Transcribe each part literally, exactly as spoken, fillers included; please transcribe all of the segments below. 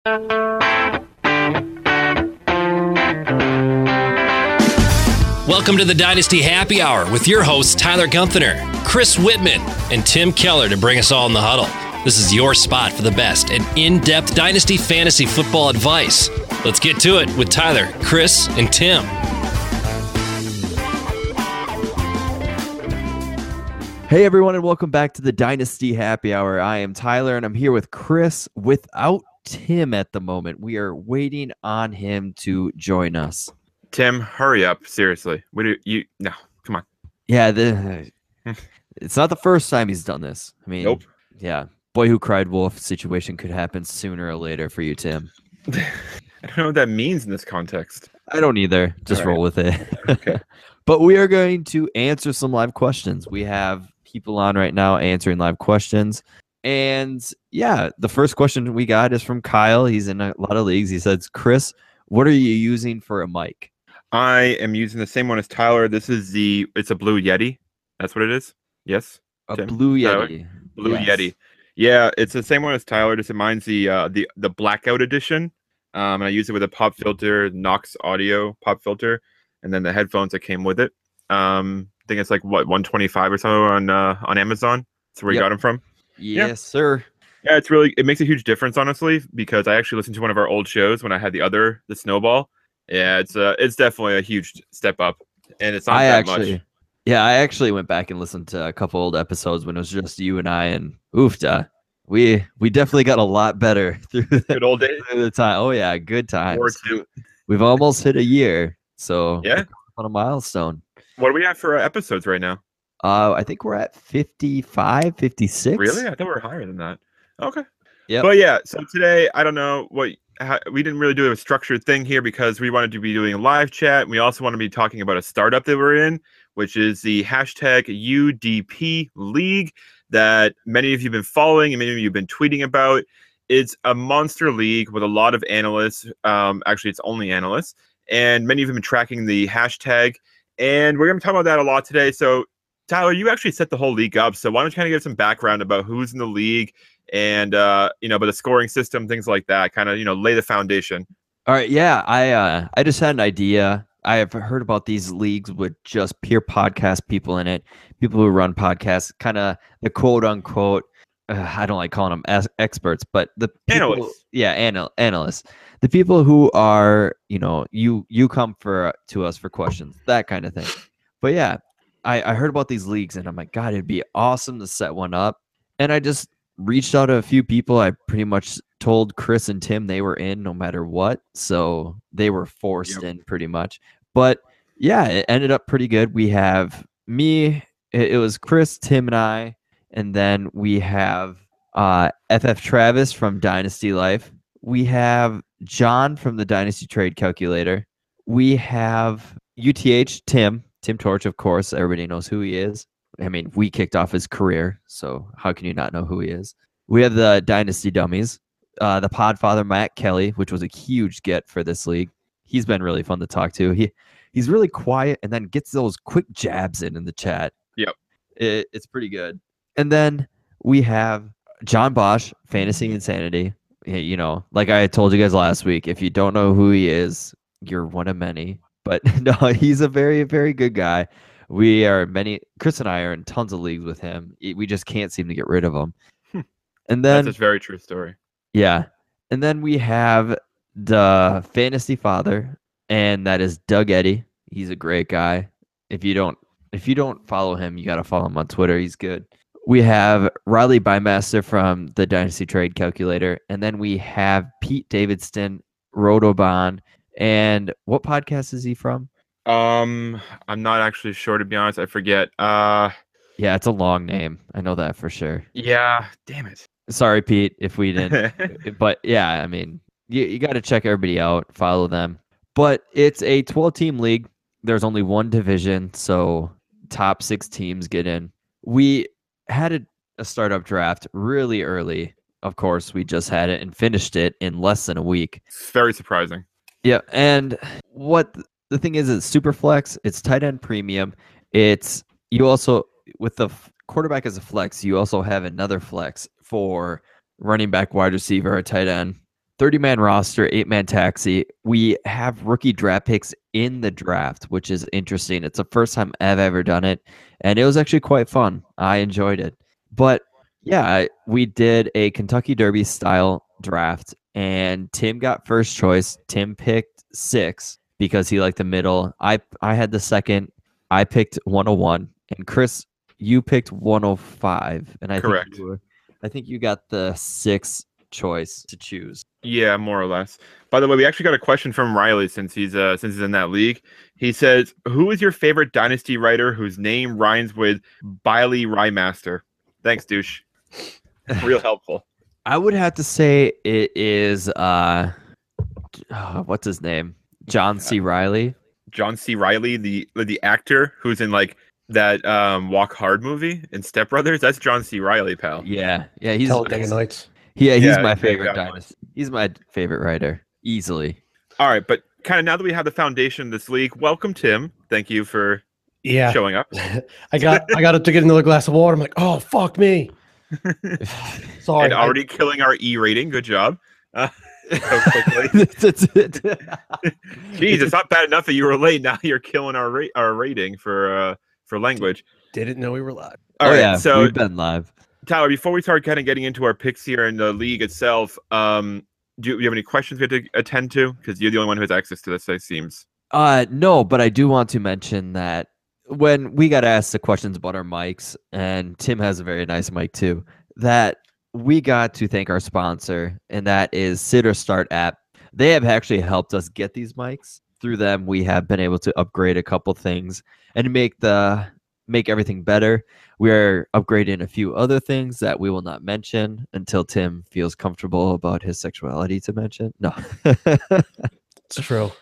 Welcome to the Dynasty Happy Hour with your hosts Tyler Gunther, Chris Whitman, and Tim Keller to bring us all in the huddle. This is your spot for the best and in-depth Dynasty fantasy football advice. Let's get to it with Tyler, Chris, and Tim. Hey everyone, and welcome back to the Dynasty Happy Hour. I am Tyler, and I'm here with Chris without Tim at the moment. We are waiting on him to join us. Tim, hurry up! Seriously, what do you? No, come on. Yeah, the, it's not the first time he's done this. I mean, nope. Yeah, boy who cried wolf situation could happen sooner or later for you, Tim. I don't know what that means in this context. I don't either. Just All roll right. with it. Okay. But we are going to answer some live questions. We have people on right now answering live questions. And yeah, the first question we got is from Kyle. He's in a lot of leagues. He says, Chris, what are you using for a mic? I am using the same one as Tyler. This is the, it's a Blue Yeti. That's what it is? Yes? A Tim? Blue Tyler? Yeti. Blue Yes. Yeti. Yeah, it's the same one as Tyler. Just mine's the uh, the the blackout edition. Um, and I use it with a pop filter, Knox Audio pop filter, and then the headphones that came with it. Um, I think it's like what one twenty-five or so on uh, on Amazon. That's where you Yep. got them from. Yes, Yeah. sir. Yeah, it's really it makes a huge difference, honestly, because I actually listened to one of our old shows when I had the other the Snowball. Yeah, it's uh it's definitely a huge step up, and it's not I that actually, much. yeah, I actually went back and listened to a couple old episodes when it was just you and I, and oofda, we we definitely got a lot better through the, Good old days. through the time. Oh yeah, good times. Or two. We've almost hit a year, so Yeah. on a milestone. What do we have for uh, episodes right now? Uh, I think we're at fifty-five, fifty-six. Really? I thought we were higher than that. Okay. Yep. But yeah, so today I don't know what how, we didn't really do a structured thing here because we wanted to be doing a live chat. We also want to be talking about a startup that we're in, which is the hashtag U D P League that many of you have been following and many of you have been tweeting about. It's a monster league with a lot of analysts. Um, actually, it's only analysts, and many of them have been tracking the hashtag. And we're going to talk about that a lot today. So, Tyler, you actually set the whole league up. So why don't you kind of give some background about who's in the league and, uh, you know, about the scoring system, things like that, kind of, you know, lay the foundation. All right. Yeah. I uh, I just had an idea. I have heard about these leagues with just pure podcast people in it, people who run podcasts, kind of the quote unquote. Uh, I don't like calling them as experts, but the people, Analysts. yeah, anal- analysts, the people who are, you know, you you come for to us for questions, that kind of thing. But yeah, I, I heard about these leagues and I'm like, God, it'd be awesome to set one up. And I just reached out to a few people. I pretty much told Chris and Tim they were in no matter what. So they were forced Yep. in pretty much. But yeah, it ended up pretty good. We have me, it, it was Chris, Tim, and I. And then we have uh, F F Travis from Dynasty Life. We have John from the Dynasty Trade Calculator. We have U T H, Tim. Tim Torch, of course. Everybody knows who he is. I mean, we kicked off his career, so how can you not know who he is? We have the Dynasty Dummies, uh, the Podfather Matt Kelly, which was a huge get for this league. He's been really fun to talk to. He he's really quiet and then gets those quick jabs in in the chat. Yep. It, it's pretty good. And then we have John Bosch, Fantasy Insanity. You know, like I told you guys last week, if you don't know who he is, you're one of many. But no, he's a very, very good guy. We are many, Chris and I are in tons of leagues with him. We just can't seem to get rid of him. Hmm. And then, That's a very true story. yeah. And then we have the Fantasy Father, and that is Doug Eddy. He's a great guy. If you don't, if you don't follow him, you got to follow him on Twitter. He's good. We have Riley Bymaster from the Dynasty Trade Calculator. And then we have Pete Davidson, Rotoban. And what podcast is he from? Um, I'm not actually sure, to be honest. I forget. Uh, Yeah, it's a long name. I know that for sure. yeah. Damn it. Sorry, Pete, if we didn't. But yeah, I mean, you, you got to check everybody out, follow them. But it's a twelve-team league. There's only one division, so top six teams get in. We had a, a startup draft really early. Of course, we just had it and finished it in less than a week. It's very surprising. Yeah, and what the thing is, it's super flex. It's tight end premium. It's you also with the f- quarterback as a flex. You also have another flex for running back, wide receiver, or tight end. thirty-man roster, eight-man taxi. We have rookie draft picks in the draft, which is interesting. It's the first time I've ever done it, and it was actually quite fun. I enjoyed it. But yeah, we did a Kentucky Derby style draft, and Tim got first choice. Tim picked six because he liked the middle. I I had the second. I picked one oh one, and Chris, you picked one oh five, and I Correct. think you were, I think you got the sixth choice to choose. Yeah, more or less. By the way, we actually got a question from Riley since he's uh since he's in that league. He says, "Who is your favorite Dynasty writer whose name rhymes with Biley Rymaster?" Thanks, douche. Real helpful. I would have to say it is uh, uh what's his name? John C. Riley. John C. Riley, the the actor who's in like that um Walk Hard movie in Step Brothers. That's John C. Riley, pal. Yeah, yeah, he's Talladega Nights. yeah, he's Yeah, my yeah, favorite exactly. dynasty. He's my favorite writer, easily. All right, but kind of now that we have the foundation of this league, welcome Tim. Thank you for Yeah, showing up. I got I got to get another glass of water. I'm like, oh fuck me. Sorry, And I- already killing our E rating. Good job. Uh, so quickly. That's it. Jeez, it's not bad enough that you were late. Now you're killing our rate our rating for uh for language. didn't know we were live. All oh right, yeah, so we've been live. Tyler, before we start kind of getting into our picks here in the league itself, um, do you, do you have any questions we have to attend to? Because you're the only one who has access to this, it seems. Uh, no, but I do want to mention that when we got asked the questions about our mics, and Tim has a very nice mic too, that we got to thank our sponsor, and that is Sit or Start app. They have actually helped us get these mics. Through them, we have been able to upgrade a couple things and make the make everything better. We are upgrading a few other things that we will not mention until Tim feels comfortable about his sexuality to mention. No. It's true.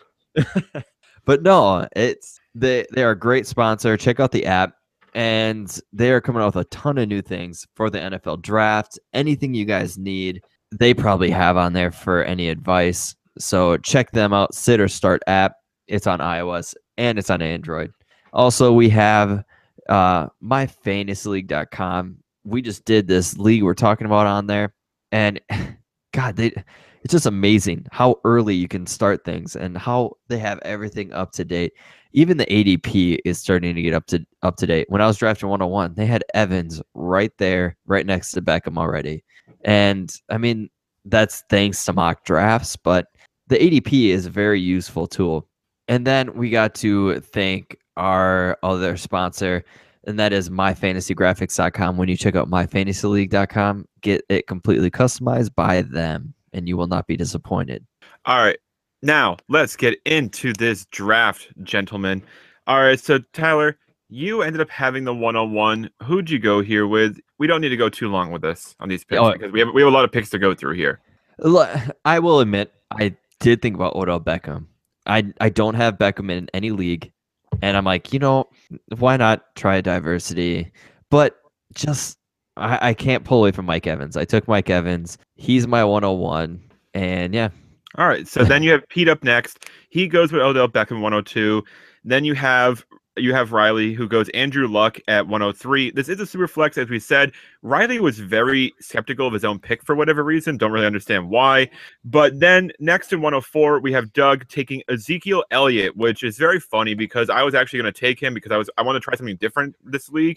But no, it's they they are a great sponsor. Check out the app, and they are coming out with a ton of new things for the N F L draft. Anything you guys need, they probably have on there for any advice. So check them out. Sit or Start app. It's on iOS and it's on Android. Also, we have uh, my fantasy league dot com. We just did this league we're talking about on there, and God, they. It's just amazing how early you can start things and how they have everything up to date. Even the A D P is starting to get up to up to date. When I was drafting one oh one, they had Evans right there, right next to Beckham already. And I mean, that's thanks to mock drafts, but the A D P is a very useful tool. And then we got to thank our other sponsor, and that is my fantasy graphics dot com. When you check out my fantasy league dot com, get it completely customized by them, and you will not be disappointed. All right. Now, let's get into this draft, gentlemen. All right. So, Tyler, you ended up having the one oh one. Who'd you go here with? We don't need to go too long with this on these picks Oh. because we have we have a lot of picks to go through here. L- I will admit, I did think about Odell Beckham. I, I don't have Beckham in any league, and I'm like, you know, why not try diversity? But just, I, I can't pull away from Mike Evans. I took Mike Evans. He's my one oh one, and yeah. All right. So then you have Pete up next. He goes with Odell Beckham one oh two. Then you have you have Riley, who goes Andrew Luck at one oh three. This is a super flex, as we said. Riley was very skeptical of his own pick for whatever reason. Don't really understand why. But then next in one oh four, we have Doug taking Ezekiel Elliott, which is very funny because I was actually going to take him because I was I want to try something different this league,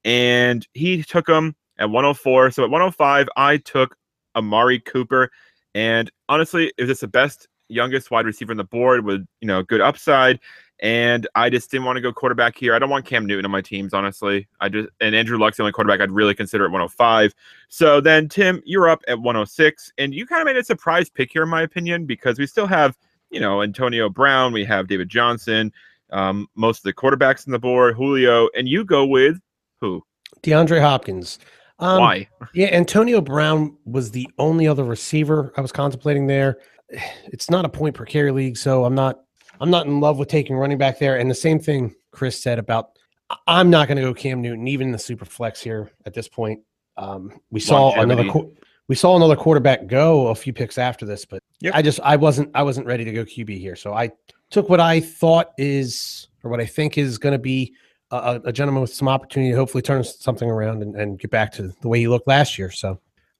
and he took him at one oh four. So at one oh five, I took Amari Cooper. And honestly, it was just the best, youngest wide receiver on the board with, you know, good upside. And I just didn't want to go quarterback here. I don't want Cam Newton on my teams, honestly. I just and Andrew Luck's the only quarterback I'd really consider at one oh five. So then, Tim, you're up at one oh six. And you kind of made a surprise pick here, in my opinion, because we still have, you know, Antonio Brown. We have David Johnson, um, most of the quarterbacks on the board, Julio. And you go with who? DeAndre Hopkins. Um, Why? Yeah, Antonio Brown was the only other receiver I was contemplating there. It's not a point per carry league, so I'm not I'm not in love with taking running back there. And the same thing Chris said about I'm not going to go Cam Newton, even in the super flex here at this point. Um, we saw Longevity. another qu- we saw another quarterback go a few picks after this, but Yep. I just I wasn't I wasn't ready to go Q B here, so I took what I thought is or what I think is going to be a, a gentleman with some opportunity to hopefully turn something around and, and get back to the way he looked last year. So,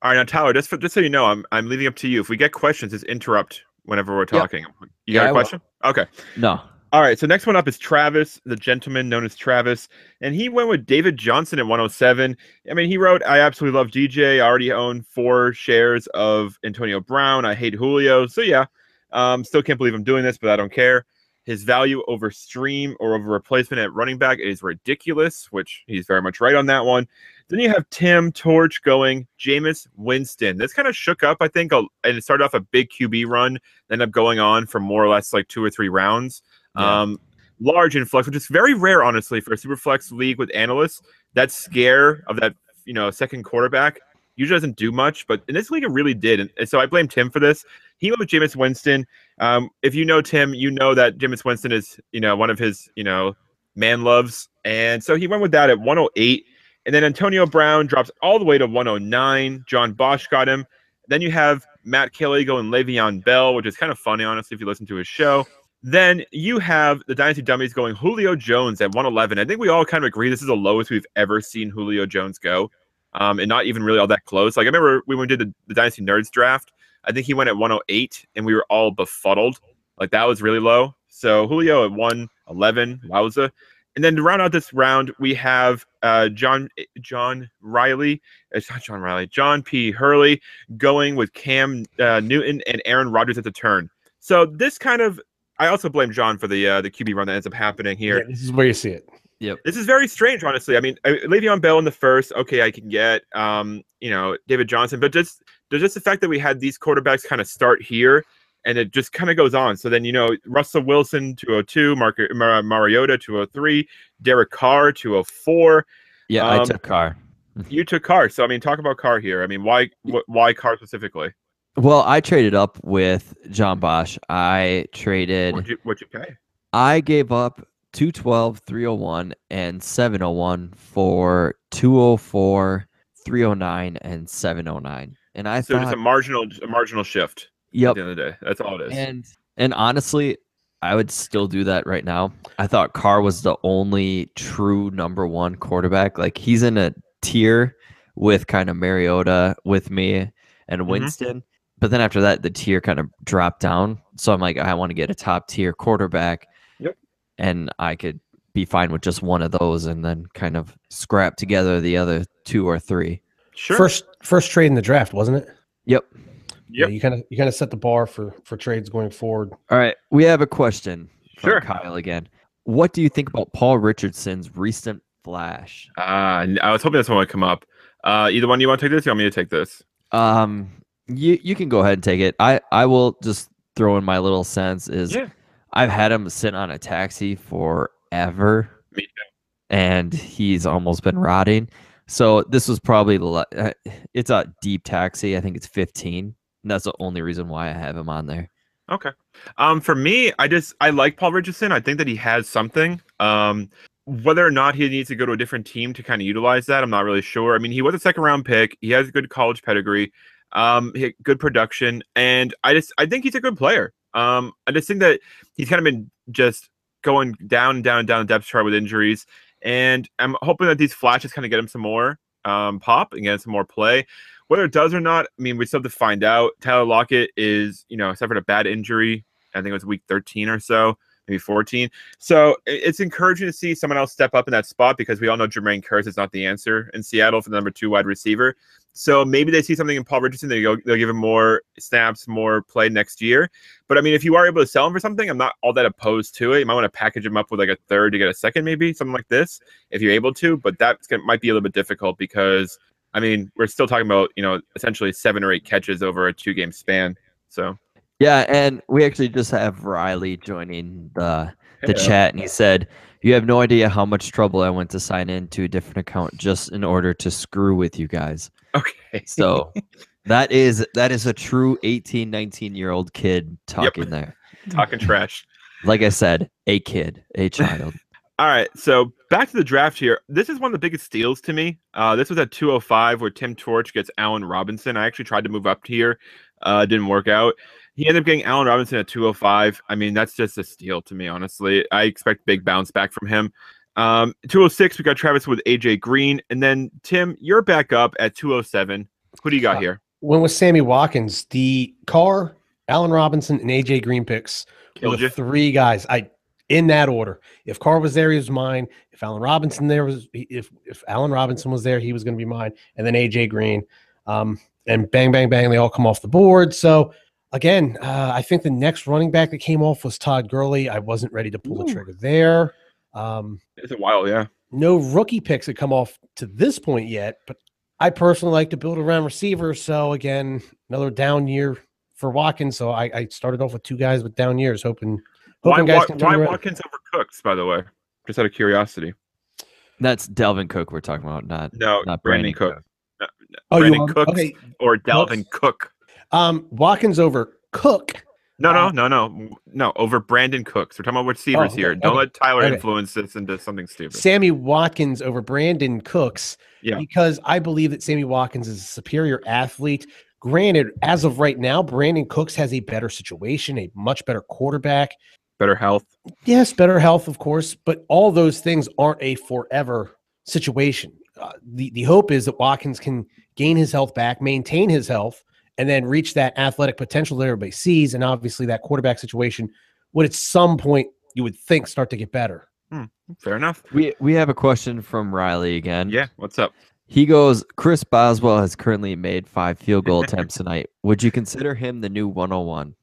All right, now Tyler, just for, just so you know, I'm I'm leaving up to you. If we get questions, just interrupt whenever we're talking. You Yeah, got I a will. question? Okay. No. All right, so next one up is Travis, the gentleman known as Travis, and he went with David Johnson at one oh seven. I mean, he wrote, I absolutely love D J. I already own four shares of Antonio Brown. I hate Julio. So, yeah, um, still can't believe I'm doing this, but I don't care. His value over stream or over replacement at running back is ridiculous, which he's very much right on that one. Then you have Tim Torch going Jameis Winston. This kind of shook up, I think, a, and it started off a big Q B run, ended up going on for more or less like two or three rounds. Yeah. Um, large influx, which is very rare, honestly, for a super flex league with analysts. That scare of that, you know, second quarterback usually doesn't do much, but in this league, it really did. And, and so I blame Tim for this. He went with Jameis Winston. Um, if you know Tim, you know that Jameis Winston is, you know, one of his, you know, man loves. And so he went with that at one oh eight. And then Antonio Brown drops all the way to one oh nine. John Bosch got him. Then you have Matt Kelly going Le'Veon Bell, which is kind of funny, honestly, if you listen to his show. Then you have the Dynasty Dummies going Julio Jones at one eleven. I think we all kind of agree this is the lowest we've ever seen Julio Jones go, um, and not even really all that close. Like I remember when we did the, the Dynasty Nerds draft, I think he went at one oh eight, and we were all befuddled. Like that was really low. So Julio at one eleven, wowza. And then to round out this round, we have uh, John John Riley. It's not John Riley. John P. Hurley going with Cam uh, Newton and Aaron Rodgers at the turn. So this kind of I also blame John for the uh, the Q B run that ends up happening here. Yeah, this is where you see it. Yep. This is very strange, honestly. I mean, uh, Le'Veon Bell in the first, okay, I can get, um, you know, David Johnson, but just there's just the fact that we had these quarterbacks kind of start here, and it just kind of goes on. So then, you know, Russell Wilson two oh two, Mark Mar- Mariota two oh three, Derek Carr two oh four. Yeah, Um, I took Carr. You took Carr, so I mean, talk about Carr here. I mean, why wh- why Carr specifically? Well, I traded up with John Bosch. I traded. What'd you, what'd you pay? I gave up two twelve, three oh one, and seven oh one for two oh four, three oh nine, and seven oh nine. And I So thought, just a marginal a marginal shift. yep. At the end of the day, that's all it is. And and honestly, I would still do that right now. I thought Carr was the only true number one quarterback. Like he's in a tier with kind of Mariota with me and Winston. But then after that, the tier kind of dropped down. So I'm like, I want to get a top tier quarterback. Yep. And I could be fine with just one of those and then kind of scrap together the other two or three. Sure. First first trade in the draft, wasn't it? Yep. Yeah, Yep. you kind of you kind of set the bar for for trades going forward. All right. We have a question from Sure. Kyle again. What do you think about Paul Richardson's recent flash? Uh, I was hoping this one would come up. Uh, either one, you want to take this? Or you want me to take this? Um, you you can go ahead and take it. I I will just throw in my little sense is Yeah. I've had him sit on a taxi forever, Me too. and he's almost been rotting. So this was probably the le- uh, it's a deep taxi. I think it's fifteen. And that's the only reason why I have him on there. Okay. Um, for me, I just I like Paul Richardson. I think that he has something. Um, whether or not he needs to go to a different team to kind of utilize that, I'm not really sure. I mean, he was a second round pick. He has good college pedigree. Um, he had good production, and I just I think he's a good player. Um, I just think that he's kind of been just going down and down and down the depth chart with injuries, and I'm hoping that these flashes kind of get him some more um, pop and get him some more play. Whether it does or not, I mean, we still have to find out. Tyler Lockett is, you know, suffered a bad injury. I think it was week thirteen or so, maybe fourteen. So it's encouraging to see someone else step up in that spot because we all know Jermaine Kearse is not the answer in Seattle for the number two wide receiver. So maybe they see something in Paul Richardson. They go, they'll give him more snaps, more play next year. But I mean, if you are able to sell him for something, I'm not all that opposed to it. You might want to package him up with like a third to get a second, maybe something like this, if you're able to. But that might be a little bit difficult because, I mean, we're still talking about, you know, essentially seven or eight catches over a two game span. So Yeah, and we actually just have Riley joining the the Yeah. chat, and he said, "You have no idea how much trouble I went to sign into a different account just in order to screw with you guys." okay. So that is that is a true eighteen, nineteen year old kid talking there. Talking trash. Like I said, a kid, a child. All right, so back to the draft here. This is one of the biggest steals to me. Uh, this was at two oh five where Tim Torch gets Allen Robinson. I actually tried to move up here. Uh, didn't work out. He ended up getting Allen Robinson at two oh five. I mean, that's just a steal to me, honestly. I expect big bounce back from him. Um, two oh six, we got Travis with A J Green. And then, Tim, you're back up at two oh seven. Who do you got Uh, here? Went with Sammy Watkins. The Carr, Allen Robinson, and A J Green picks were Killed the you. three guys. I in that order. If Carr was there, he was mine. If Allen Robinson there was, if if Allen Robinson was there, he was going to be mine. And then A J Green. Um, and bang, bang, bang, they all come off the board. So again, uh, I think the next running back that came off was Todd Gurley. I wasn't ready to pull Ooh. the trigger there. Um, It's a while, yeah. no rookie picks had come off to this point yet, but I personally like to build around receivers. So again, another down year for Watkins. So I, I started off with two guys with down years, hoping, Why, hoping guys why, can turn why around. Watkins over Cooks, by the way? Just out of curiosity. That's Delvin Cook we're talking about, not No, not Brandon, Brandon Cook. Cook. No, no, Oh, you Brandon want- Cooks okay. or Dalvin Cook. Um, Watkins over Cook. No, Uh, no, no, no, no. Over Brandon Cooks. We're talking about receivers Oh, here. okay, Don't okay, let Tyler okay. influence this into something stupid. Sammy Watkins over Brandon Cooks. Yeah. Because I believe that Sammy Watkins is a superior athlete. Granted, as of right now, Brandon Cooks has a better situation, a much better quarterback. Better health. Yes, better health, of course, but all those things aren't a forever situation. Uh, the, the hope is that Watkins can gain his health back, maintain his health, and then reach that athletic potential that everybody sees. And obviously that quarterback situation would at some point, you would think, start to get better. Fair enough. We we have a question from Riley again. Yeah. What's up? He goes, Chris Boswell has currently made five field goal attempts tonight. Would you consider him the new one oh one?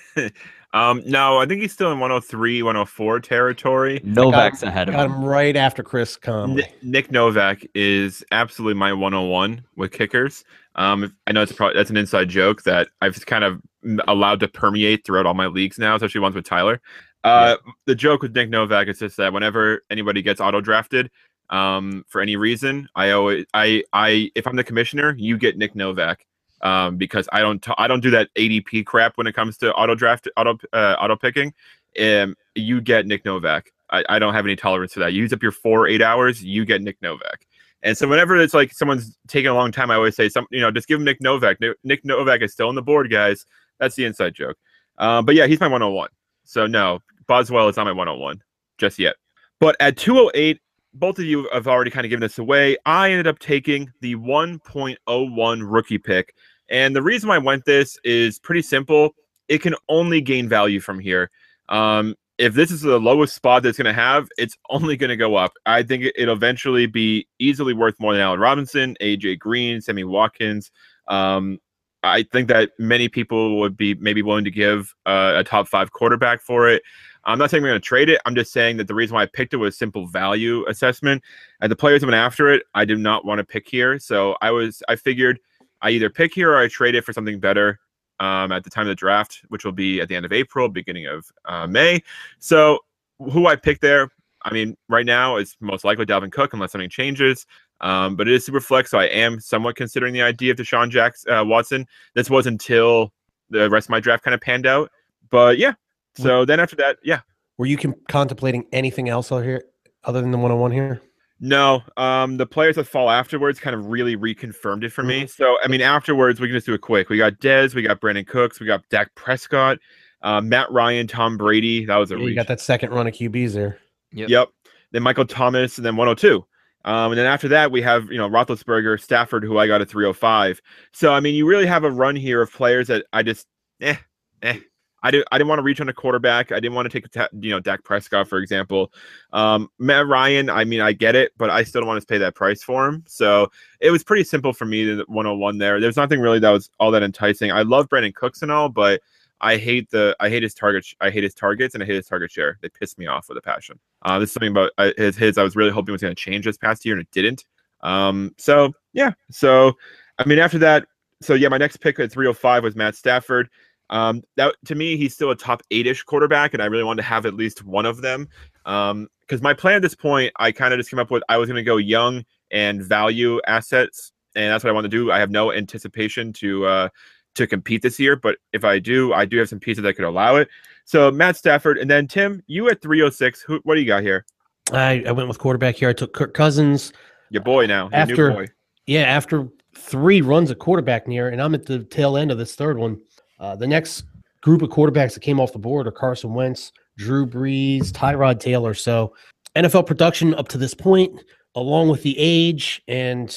Um, no, I think he's still in one oh three, one oh four territory. Novak's ahead of Got him. him right after Chris Conley. Nick, Nick Novak is absolutely my one oh one with kickers. Um, I know it's probably that's an inside joke that I've kind of allowed to permeate throughout all my leagues now, especially ones with Tyler. Uh, The joke with Nick Novak is just that whenever anybody gets auto drafted, um, for any reason, I always, I, I, if I'm the commissioner, you get Nick Novak, um, because I don't, t- I don't do that A D P crap when it comes to auto draft, auto, uh, auto picking. Um, you get Nick Novak. I, I don't have any tolerance for that. You use up your four, eight hours, you get Nick Novak. And so whenever it's like someone's taking a long time, I always say, some, you know, just give him Nick Novak. Nick Novak is still on the board, guys. That's the inside joke. Um, but yeah, he's my one oh one. So no, Boswell is not my one oh one just yet. But at two oh eight, both of you have already kind of given this away. I ended up taking the one point oh one rookie pick. And the reason why I went this is pretty simple. It can only gain value from here. Um, if this is the lowest spot that's going to have, it's only going to go up. I think it, it'll eventually be easily worth more than Allen Robinson, A J Green, Sammy Watkins. Um, I think that many people would be maybe willing to give uh, a top five quarterback for it. I'm not saying we're going to trade it. I'm just saying that the reason why I picked it was simple value assessment. And the players that went after it, I did not want to pick here. So I was, I figured I either pick here or I trade it for something better um, at the time of the draft, which will be at the end of April, beginning of uh, May. So who I picked there, I mean, right now it's most likely Dalvin Cook unless something changes. Um, but it is super flex, so I am somewhat considering the idea of Deshaun Jackson, uh, Watson. This was until the rest of my draft kind of panned out. But yeah, so then after that, yeah. Were you com- contemplating anything else out here other than the one oh one here? No, um, the players that fall afterwards kind of really reconfirmed it for me. So, I mean, afterwards, we can just do it quick. We got Dez, we got Brandon Cooks, we got Dak Prescott, uh, Matt Ryan, Tom Brady. That was a Yeah, you reach. got that second run of Q Bs there. Yep. Yep. Then Michael Thomas, and then one oh two. Um, and then after that, we have, you know, Roethlisberger, Stafford, who I got at three oh five. So, I mean, you really have a run here of players that I just, eh, eh. I, did, I didn't want to reach on a quarterback. I didn't want to take, you know, Dak Prescott, for example. Um, Matt Ryan, I mean, I get it, but I still don't want to pay that price for him. So it was pretty simple for me, the one oh one there. There's nothing really that was all that enticing. I love Brandon Cooks and all, but I hate the I hate his target. I hate his targets and I hate his target share. They piss me off with a passion. Uh, this is something about uh, his his. I was really hoping was going to change this past year and it didn't. Um, so yeah. So I mean, after that, so yeah, my next pick at three oh five was Matt Stafford. Um, that to me, he's still a top eight-ish quarterback, and I really wanted to have at least one of them. Um, because my plan at this point, I kind of just came up with I was going to go young and value assets, and that's what I want to do. I have no anticipation to uh to compete this year, but if I do, I do have some pieces that could allow it. So Matt Stafford, and then Tim, you at three oh six. Who? What do you got here? I, I went with quarterback here. I took Kirk Cousins. Your boy now, your After- new boy. Yeah, after three runs at quarterback near, and I'm at the tail end of this third one. Uh, the next group of quarterbacks that came off the board are Carson Wentz, Drew Brees, Tyrod Taylor. So N F L production up to this point, along with the age and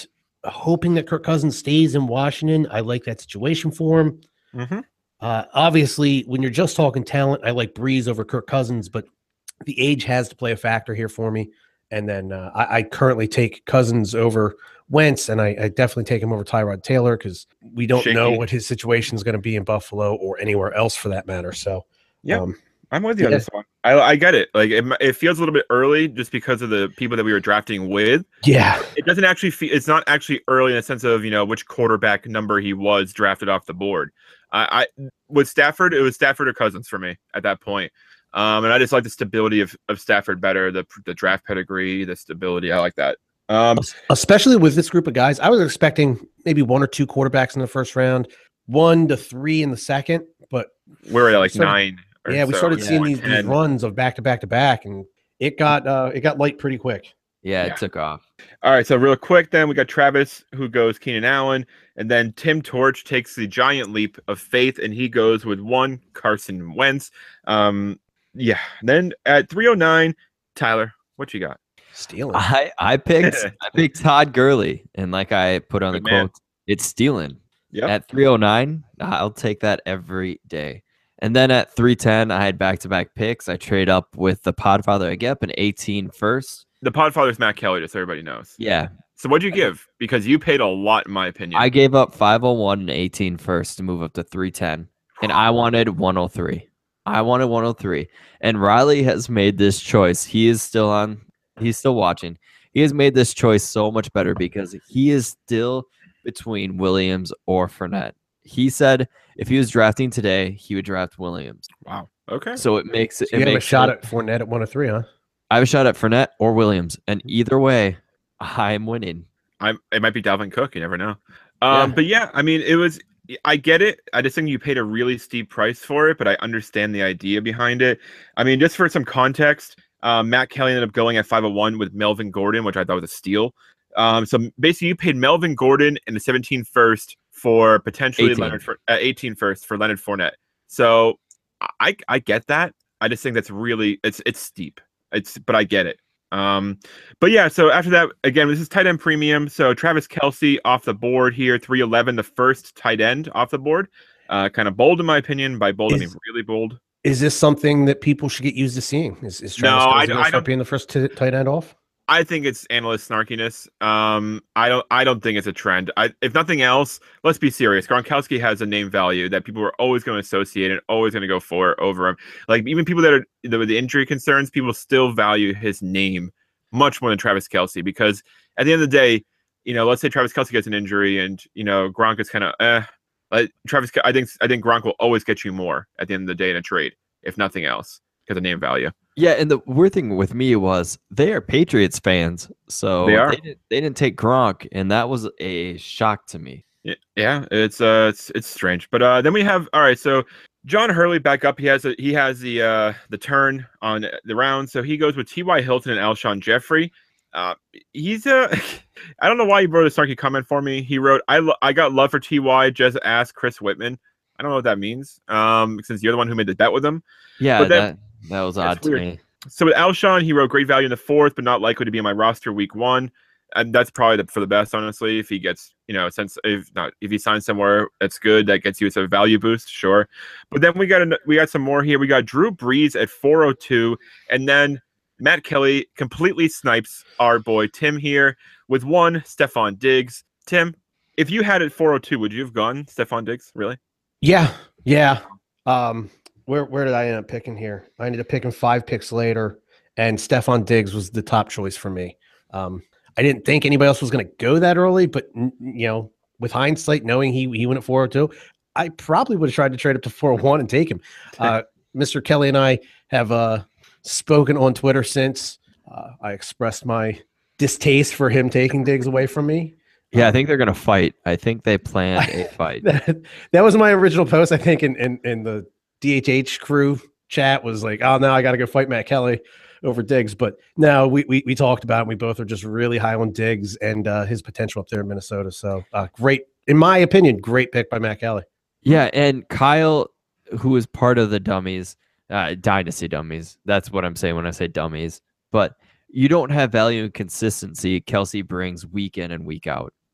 hoping that Kirk Cousins stays in Washington. I like that situation for him. Mm-hmm. Uh, obviously, when you're just talking talent, I like Breeze over Kirk Cousins, but the age has to play a factor here for me. And then uh, I, I currently take Cousins over Wentz, and I, I definitely take him over Tyrod Taylor because we don't Shaky. know what his situation is going to be in Buffalo or anywhere else for that matter. So, yeah, um, I'm with you on yeah. this one. I, I get it. Like it, it feels a little bit early just because of the people that we were drafting with. yeah, It doesn't actually feel. It's not actually early in the sense of you know which quarterback number he was drafted off the board. I, I with Stafford, it was Stafford or Cousins for me at that point. Um, and I just like the stability of, of Stafford better, the the draft pedigree, the stability. I like that. Um, especially with this group of guys. I was expecting maybe one or two quarterbacks in the first round, one to three in the second, but we're at like started, nine. Or yeah, we so, started yeah. seeing these, these runs of back to back to back, and it got uh, it got light pretty quick. Yeah, it Yeah. took off. All right, so real quick, then we got Travis who goes Keenan Allen, and then Tim Torch takes the giant leap of faith, and he goes with one Carson Wentz. Um, yeah. Then at three oh nine, Tyler, what you got? Stealing. I I picked I picked Todd Gurley, and like I put on Good the man. quote, it's stealing. Yep. At three oh nine, I'll take that every day. And then at three ten, I had back-to-back picks. I trade up with the Podfather. I get up an eighteen first. The Podfather's Matt Kelly, just so everybody knows. Yeah, So what'd you give? Because you paid a lot, in my opinion. I gave up five oh one and eighteen first to move up to three ten, and I wanted one oh three. I wanted one oh three, and Riley has made this choice. He is still on. He's still watching. He has made this choice so much better because he is still between Williams or Fournette. He said if he was drafting today, he would draft Williams. Wow. Okay. So it makes it. So it you have a makes shot sense. at Fournette at one oh three, huh? I have a shot at Fournette or Williams, and either way, I'm winning. I'm. It might be Dalvin Cook. You never know. Um. Yeah. But yeah, I mean, it was. I get it. I just think you paid a really steep price for it, but I understand the idea behind it. I mean, just for some context, um, Matt Kelly ended up going at five oh one with Melvin Gordon, which I thought was a steal. Um. So basically, you paid Melvin Gordon and the seventeen first for potentially eighteen. Leonard for uh, eighteen first for Leonard Fournette. So I I get that. I just think that's really it's it's steep. It's but I get it. Um, but yeah, so after that, again, this is tight end premium. So Travis Kelce off the board here, three eleven, the first tight end off the board. Uh, kind of bold in my opinion. By bold, I mean Is- really bold. Is this something that people should get used to seeing? Is, is Travis No, Kelce I gonna don't- I start don't- being the first t- tight end off? I think it's analyst snarkiness. Um, I don't. I don't think it's a trend. I, if nothing else, let's be serious. Gronkowski has a name value that people are always going to associate and always going to go for over him. Like even people that are the, with the injury concerns, people still value his name much more than Travis Kelce because at the end of the day, you know, let's say Travis Kelce gets an injury and you know Gronk is kind of eh. Like Travis, I think I think Gronk will always get you more at the end of the day in a trade, if nothing else, because of name value. Yeah, and the weird thing with me was they are Patriots fans, so They are. They, didn't, they didn't take Gronk, and that was a shock to me. Yeah, yeah, it's uh, it's it's strange. But uh, then we have all right. So John Hurley back up. He has a, he has the uh the turn on the round. So he goes with T Y Hilton and Alshon Jeffrey. Uh, he's uh, I don't know why he wrote a snarky comment for me. He wrote, "I lo- I got love for T Y. Just ask Chris Whitman." I don't know what that means. Um, since you're the one who made the bet with him. Yeah, But that that- that was that's odd to weird. me. So with Alshon, he wrote great value in the fourth, but not likely to be in my roster week one. And that's probably the, for the best, honestly. If he gets, you know, since if not, if he signs somewhere, that's good. That gets you a value boost, sure. But then we got an, we got some more here. We got Drew Brees at four oh two, and then Matt Kelly completely snipes our boy Tim here with one Stephon Diggs. Tim, if you had it four oh two, would you have gone Stephon Diggs? Really? Yeah, yeah. Um, where where did I end up picking here? I ended up picking five picks later, and Stephon Diggs was the top choice for me. Um, I didn't think anybody else was going to go that early, but n- you know, with hindsight, knowing he he went at four oh two, I probably would have tried to trade up to four oh one and take him. Uh, Mister Kelly and I have uh, spoken on Twitter since. Uh, I expressed my distaste for him taking Diggs away from me. Yeah, I think they're gonna fight. I think they planned a fight. that, that was my original post, I think, in, in, in the D H H crew chat was like, oh, now I got to go fight Matt Kelly over Diggs. But no, we, we we talked about it. And we both are just really high on Diggs and uh, his potential up there in Minnesota. So uh, great, in my opinion, great pick by Matt Kelly. Yeah, and Kyle, who is part of the dummies, uh, dynasty dummies. That's what I'm saying when I say dummies. But you don't have value and consistency. Kelsey brings week in and week out.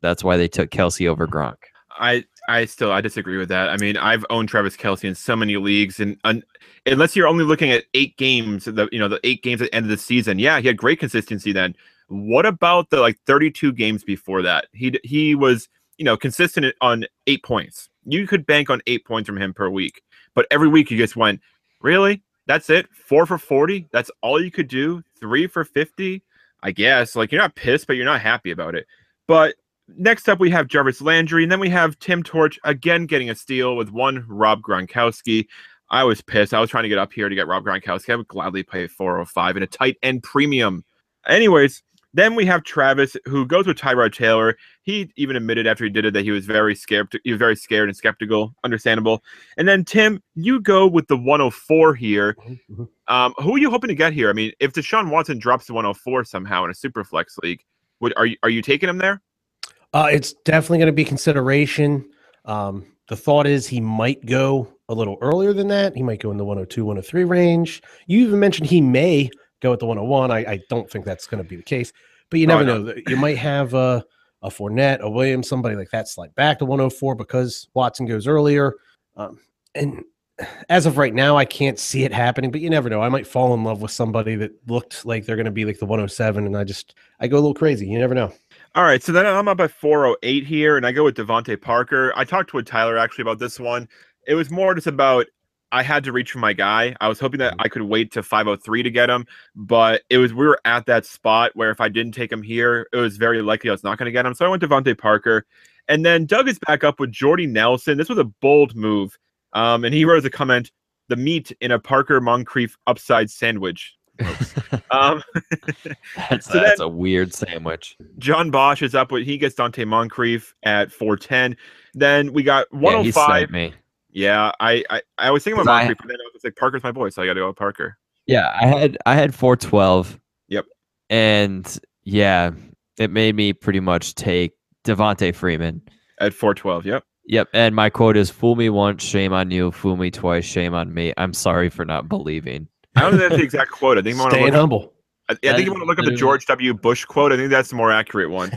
that's why they took Kelsey over Gronk. I I still I disagree with that. I mean, I've owned Travis Kelce in so many leagues, and un, unless you're only looking at eight games, the you know the eight games at the end of the season, yeah, he had great consistency then. What about the like thirty-two games before that? He he was you know consistent on eight points. You could bank on eight points from him per week, but every week you just went, really? That's it? Four for forty? That's all you could do? Three for fifty? I guess. Like, you're not pissed, but you're not happy about it. But next up, we have Jarvis Landry, and then we have Tim Torch again getting a steal with one Rob Gronkowski. I was pissed. I was trying to get up here to get Rob Gronkowski. I would gladly pay four oh five in a tight end premium. Anyways, then we have Travis, who goes with Tyrod Taylor. He even admitted after he did it that he was very scared. He was very scared and skeptical. Understandable. And then Tim, you go with the one oh four here. Mm-hmm. Um, who are you hoping to get here? I mean, if Deshaun Watson drops to one oh four somehow in a super flex league, would are you are you taking him there? Uh, it's definitely going to be consideration. Um, the thought is he might go a little earlier than that. He might go in the one oh two, one oh three range. You even mentioned he may go at the one oh one. I, I don't think that's going to be the case, but you never oh, know. You might have a, a Fournette, a Williams, somebody like that slide back to one oh four because Watson goes earlier. Um, and as of right now, I can't see it happening, but you never know. I might fall in love with somebody that looked like they're going to be like the one oh seven, and I just I go a little crazy. You never know. All right, so then I'm up at four oh eight here, and I go with Devontae Parker. I talked with Tyler actually about this one. It was more just about I had to reach for my guy. I was hoping that I could wait to five oh three to get him, but it was we were at that spot where if I didn't take him here, it was very likely I was not going to get him. So I went to Devontae Parker, and then Doug is back up with Jordy Nelson. This was a bold move, um, and he wrote a comment: "The meat in a Parker Moncrief upside sandwich." um, that's so that's then, a weird sandwich. John Bosch is up with he gets Dante Moncrief at four ten. Then we got one oh five. Yeah, he sniped me. Yeah, I, I I was thinking about I, Moncrief, but then I was like, Parker's my boy, so I got to go with Parker. Yeah, I had I had four twelve. Yep. And yeah, it made me pretty much take Devontae Freeman at four twelve. Yep. Yep. And my quote is: "Fool me once, shame on you. Fool me twice, shame on me. I'm sorry for not believing." I don't think that's the exact quote. I think you want to Staying look humble. Up, I, I think you want to look up the George W. Bush quote. I think that's the more accurate one.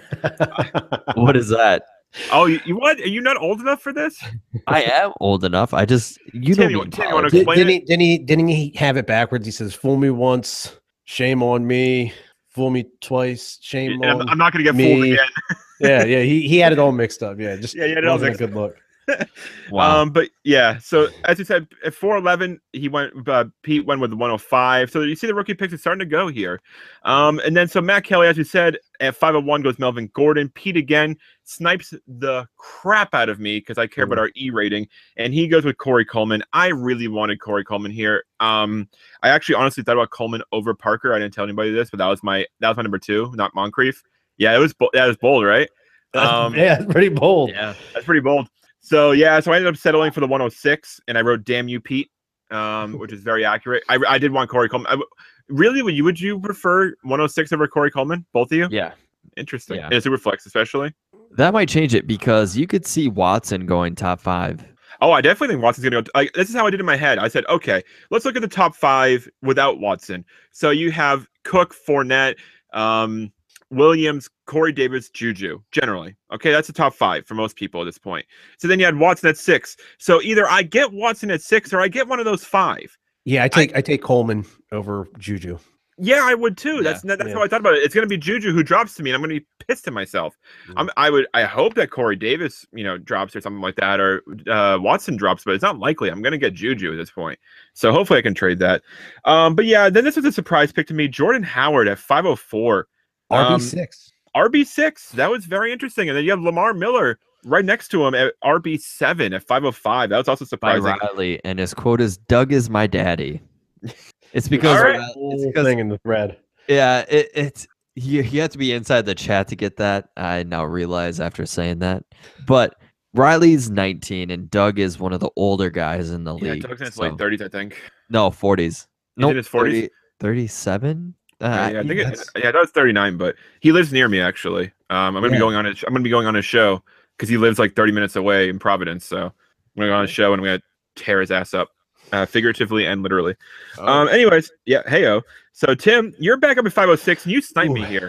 What is that? Oh, you, you what? Are you not old enough for this? I am old enough. I just you Tim, know you, me. Tim, you want to Did, explain didn't, it? he, didn't he? Didn't he have it backwards? He says, "Fool me once, shame on me. Fool me twice, shame And on." I'm, I'm not going to get me. fooled again. yeah, yeah. He he had it all mixed up. Yeah, just Yeah, yeah, it all wasn't a mixed good look. Wow. Um, but yeah, so as you said, at four eleven, he went. Uh, Pete went with one oh five. So you see the rookie picks are starting to go here. Um, and then so Matt Kelly, as you said, at five oh one goes Melvin Gordon. Pete again snipes the crap out of me because I care mm. about our E rating, and he goes with Corey Coleman. I really wanted Corey Coleman here. Um, I actually honestly thought about Coleman over Parker. I didn't tell anybody this, but that was my that was my number two, not Moncrief. Yeah, it was bo- that was bold, right? Um, yeah, it's pretty bold. Yeah, that's pretty bold. So yeah, so I ended up settling for the one oh six, and I wrote "Damn you, Pete," um, which is very accurate. I, I did want Corey Coleman. I, really, would you would you prefer one oh six over Corey Coleman? Both of you? Yeah. Interesting. Yeah. In a super flex, especially. That might change it because you could see Watson going top five. Oh, I definitely think Watson's gonna go. Like, this is how I did in my head. I said, okay, let's look at the top five without Watson. So you have Cook, Fournette, um, Williams, Corey Davis, Juju, generally. Okay, that's the top five for most people at this point. So then you had Watson at six. So either I get Watson at six or I get one of those five. Yeah, I take I, I take Coleman over Juju. Yeah, I would too. Yeah, that's that's yeah. how I thought about it. It's going to be Juju who drops to me, and I'm going to be pissed at myself. Mm. I'm, I would, I hope that Corey Davis, you know, drops or something like that, or uh, Watson drops, but it's not likely. I'm going to get Juju at this point, so hopefully I can trade that. Um, but yeah, then this was a surprise pick to me. Jordan Howard at five oh four, R B six. Um, R B six. That was very interesting, and then you have Lamar Miller right next to him at R B seven at five oh five. That was also By surprising. Riley, and his quote is "Doug is my daddy." It's because, All right. uh, Whole it's because thing in the thread. yeah, it, it's you, you have to be inside the chat to get that. I now realize after saying that, but Riley's nineteen and Doug is one of the older guys in the Yeah, league. Doug's in his so- late thirties, I think. No, forties. He's in his forties. thirty-seven. Uh, Yeah, yeah, I think it, that's- yeah, that was thirty-nine, but he lives near me actually. Um, I'm gonna Yeah. be going on. A, I'm gonna be going on his show because he lives like thirty minutes away in Providence. So I'm gonna go on his show and I'm gonna tear his ass up, uh, figuratively and literally. Oh. Um, anyways, yeah, heyo. So Tim, you're back up at five oh six, and you sniped me Ooh. here.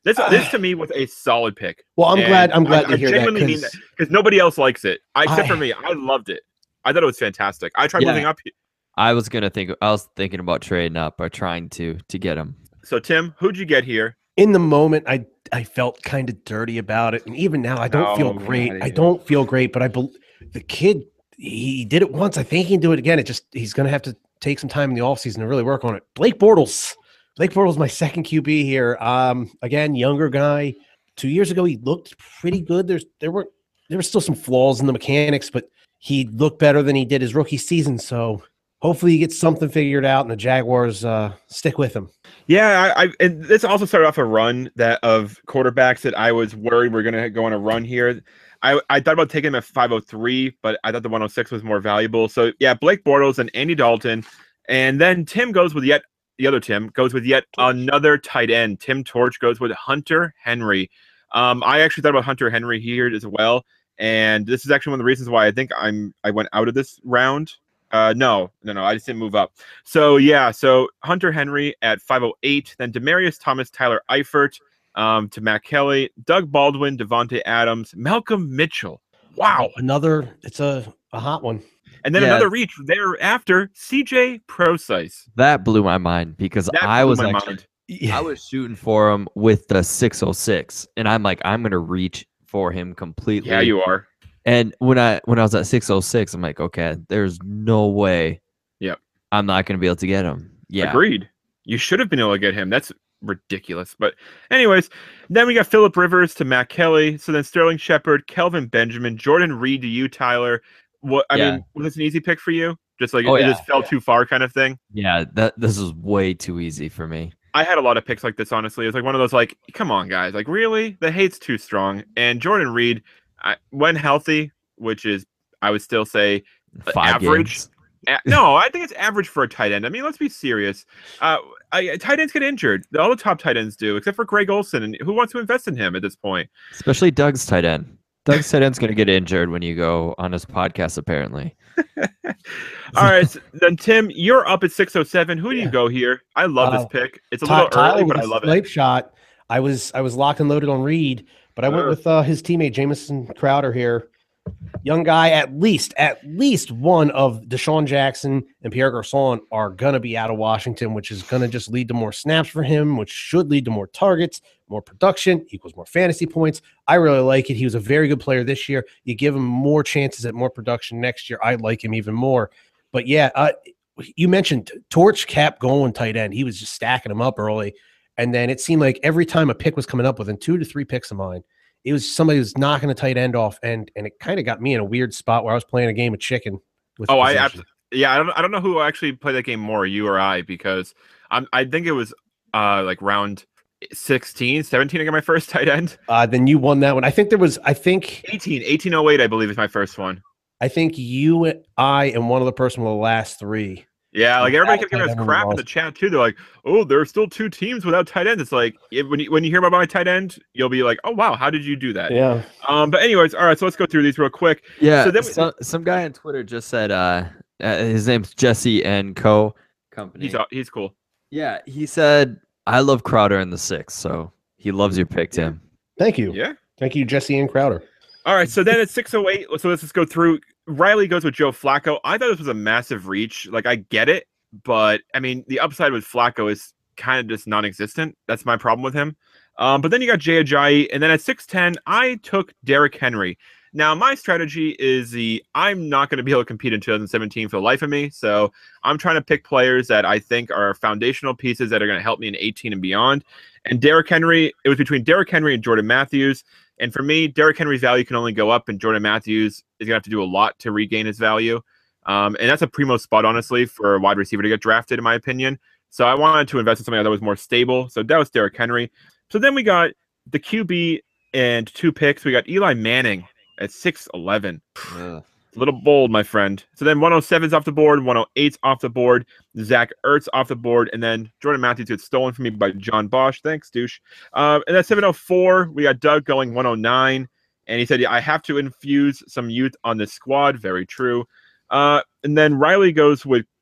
This this to me was a solid pick. Well, I'm And glad. I'm glad I, to I hear genuinely that mean that because because nobody else likes it, I, except I- for me. I loved it. I thought it was fantastic. I tried Yeah. moving up. I was gonna think. I was thinking about trading up or trying to to get him. So Tim, who'd you get here? in the moment, I I felt kind of dirty about it, and even now, I don't feel Oh, great. God, I yeah. don't feel great, but I bel the kid. He did it once. I think he can do it again. It just he's going to have to take some time in the offseason to really work on it. Blake Bortles. Blake Bortles, my second Q B here. Um, again, younger guy. Two years ago, he looked pretty good. There's there were there were still some flaws in the mechanics, but he looked better than he did his rookie season. So hopefully, he gets something figured out, and the Jaguars uh, stick with him. Yeah, I, I and this also started off a run that of quarterbacks that I was worried were going to go on a run here. I, I thought about taking him at five oh three, but I thought the one oh six was more valuable. So yeah, Blake Bortles and Andy Dalton, and then Tim goes with yet the other Tim goes with yet another tight end. Tim Torch goes with Hunter Henry. Um, I actually thought about Hunter Henry here as well, and this is actually one of the reasons why I think I'm I went out of this round. Uh, no, no, no, I just didn't move up. So yeah, so Hunter Henry at five oh eight, then Demarius Thomas, Tyler Eifert, um, to Matt Kelly, Doug Baldwin, Devontae Adams, Malcolm Mitchell. Wow. Another, it's a, a hot one. And then Yeah. another reach thereafter, C J Procise. That blew my mind because That I blew was my actually mind. Yeah. I was shooting for him with the six oh six, and I'm like, I'm gonna reach for him completely. Yeah, you are. And when I when I was at six oh six, I'm like, okay, there's no way. Yep. I'm not gonna be able to get him. Yeah. Agreed. You should have been able to get him. That's ridiculous. But anyways, then we got Phillip Rivers to Matt Kelly. So then Sterling Shepard, Kelvin Benjamin, Jordan Reed to you, Tyler. What I Yeah. mean, was this an easy pick for you? Just like Oh, it yeah. just fell too far kind of thing? Yeah, that this is way too easy for me. I had a lot of picks like this, honestly. It was like one of those like, come on, guys. Like, really? The hate's too strong. And Jordan Reed, I, when healthy, which is, I would still say, Five average. games. A- no, I think it's average for a tight end. I mean, let's be serious. Uh, I, tight ends get injured. All the top tight ends do, except for Greg Olson. And who wants to invest in him at this point? Especially Doug's tight end. Doug's tight end's gonna get injured when you go on his podcast, apparently. All right, so then Tim, you're up at six oh seven. Who do you Yeah. go here? I love Uh, this pick. It's a Ty- little Tyler early, but with I a love it. snipe shot. I was I was locked and loaded on Reed, but I went Sure. with uh, his teammate Jamison Crowder here. Young guy, at least at least one of Deshaun Jackson and Pierre Garçon are gonna be out of Washington, which is gonna just lead to more snaps for him, which should lead to more targets, more production, equals more fantasy points. I really like it. He was a very good player this year. You give him more chances at more production next year. I like him even more. But yeah, uh, you mentioned Torch kept going tight end. He was just stacking them up early. And then it seemed like every time a pick was coming up within two to three picks of mine, it was somebody who was knocking a tight end off. And and it kind of got me in a weird spot where I was playing a game of chicken. With Oh, I possession. abs- yeah, I don't I don't know who actually played that game more, you or I, because I'm I think it was uh like round sixteen, seventeen I got my first tight end. Uh, then you won that one. I think there was, I think, eighteen, eighteen oh eight, I believe is my first one. I think you, I, and one other person were the last three. Yeah, like Yeah, everybody kept tight giving us end we crap in lost. the chat too. They're like, "Oh, there are still two teams without tight ends." It's like if, when you when you hear about my tight end, you'll be like, "Oh wow, how did you do that?" Yeah. Um, but anyways, all right, so let's go through these real quick. Yeah. So then we- some, some guy on Twitter just said uh, uh his name's Jesse and Co. Company. He's he's cool. Yeah, he said I love Crowder in the six, so he loves your pick, Tim. Thank you. Yeah. Thank you, Jesse and Crowder. All right, so then it's six oh eight. So let's just go through. Riley goes with Joe Flacco. I thought this was a massive reach. Like I get it, but I mean the upside with Flacco is kind of just non-existent. That's my problem with him. Um, but then you got Jay Ajayi, and then at six ten, I took Derrick Henry. Now my strategy is the I'm not going to be able to compete in two thousand seventeen for the life of me. So I'm trying to pick players that I think are foundational pieces that are going to help me in eighteen and beyond. And Derrick Henry, it was between Derrick Henry and Jordan Matthews. And for me, Derrick Henry's value can only go up, and Jordan Matthews is going to have to do a lot to regain his value. Um, and that's a primo spot, honestly, for a wide receiver to get drafted, in my opinion. So I wanted to invest in something that was more stable. So that was Derrick Henry. So then we got the Q B and two picks. We got Eli Manning at six eleven. Ugh. A little bold, my friend. So then one oh seven's off the board, one oh eight's off the board, Zach Ertz off the board, and then Jordan Matthews gets stolen from me by John Bosch. Thanks, douche. Uh, and at seven oh four, we got Doug going one oh nine, and he said, yeah, I have to infuse some youth on this squad. Very true. Uh, and then Riley goes with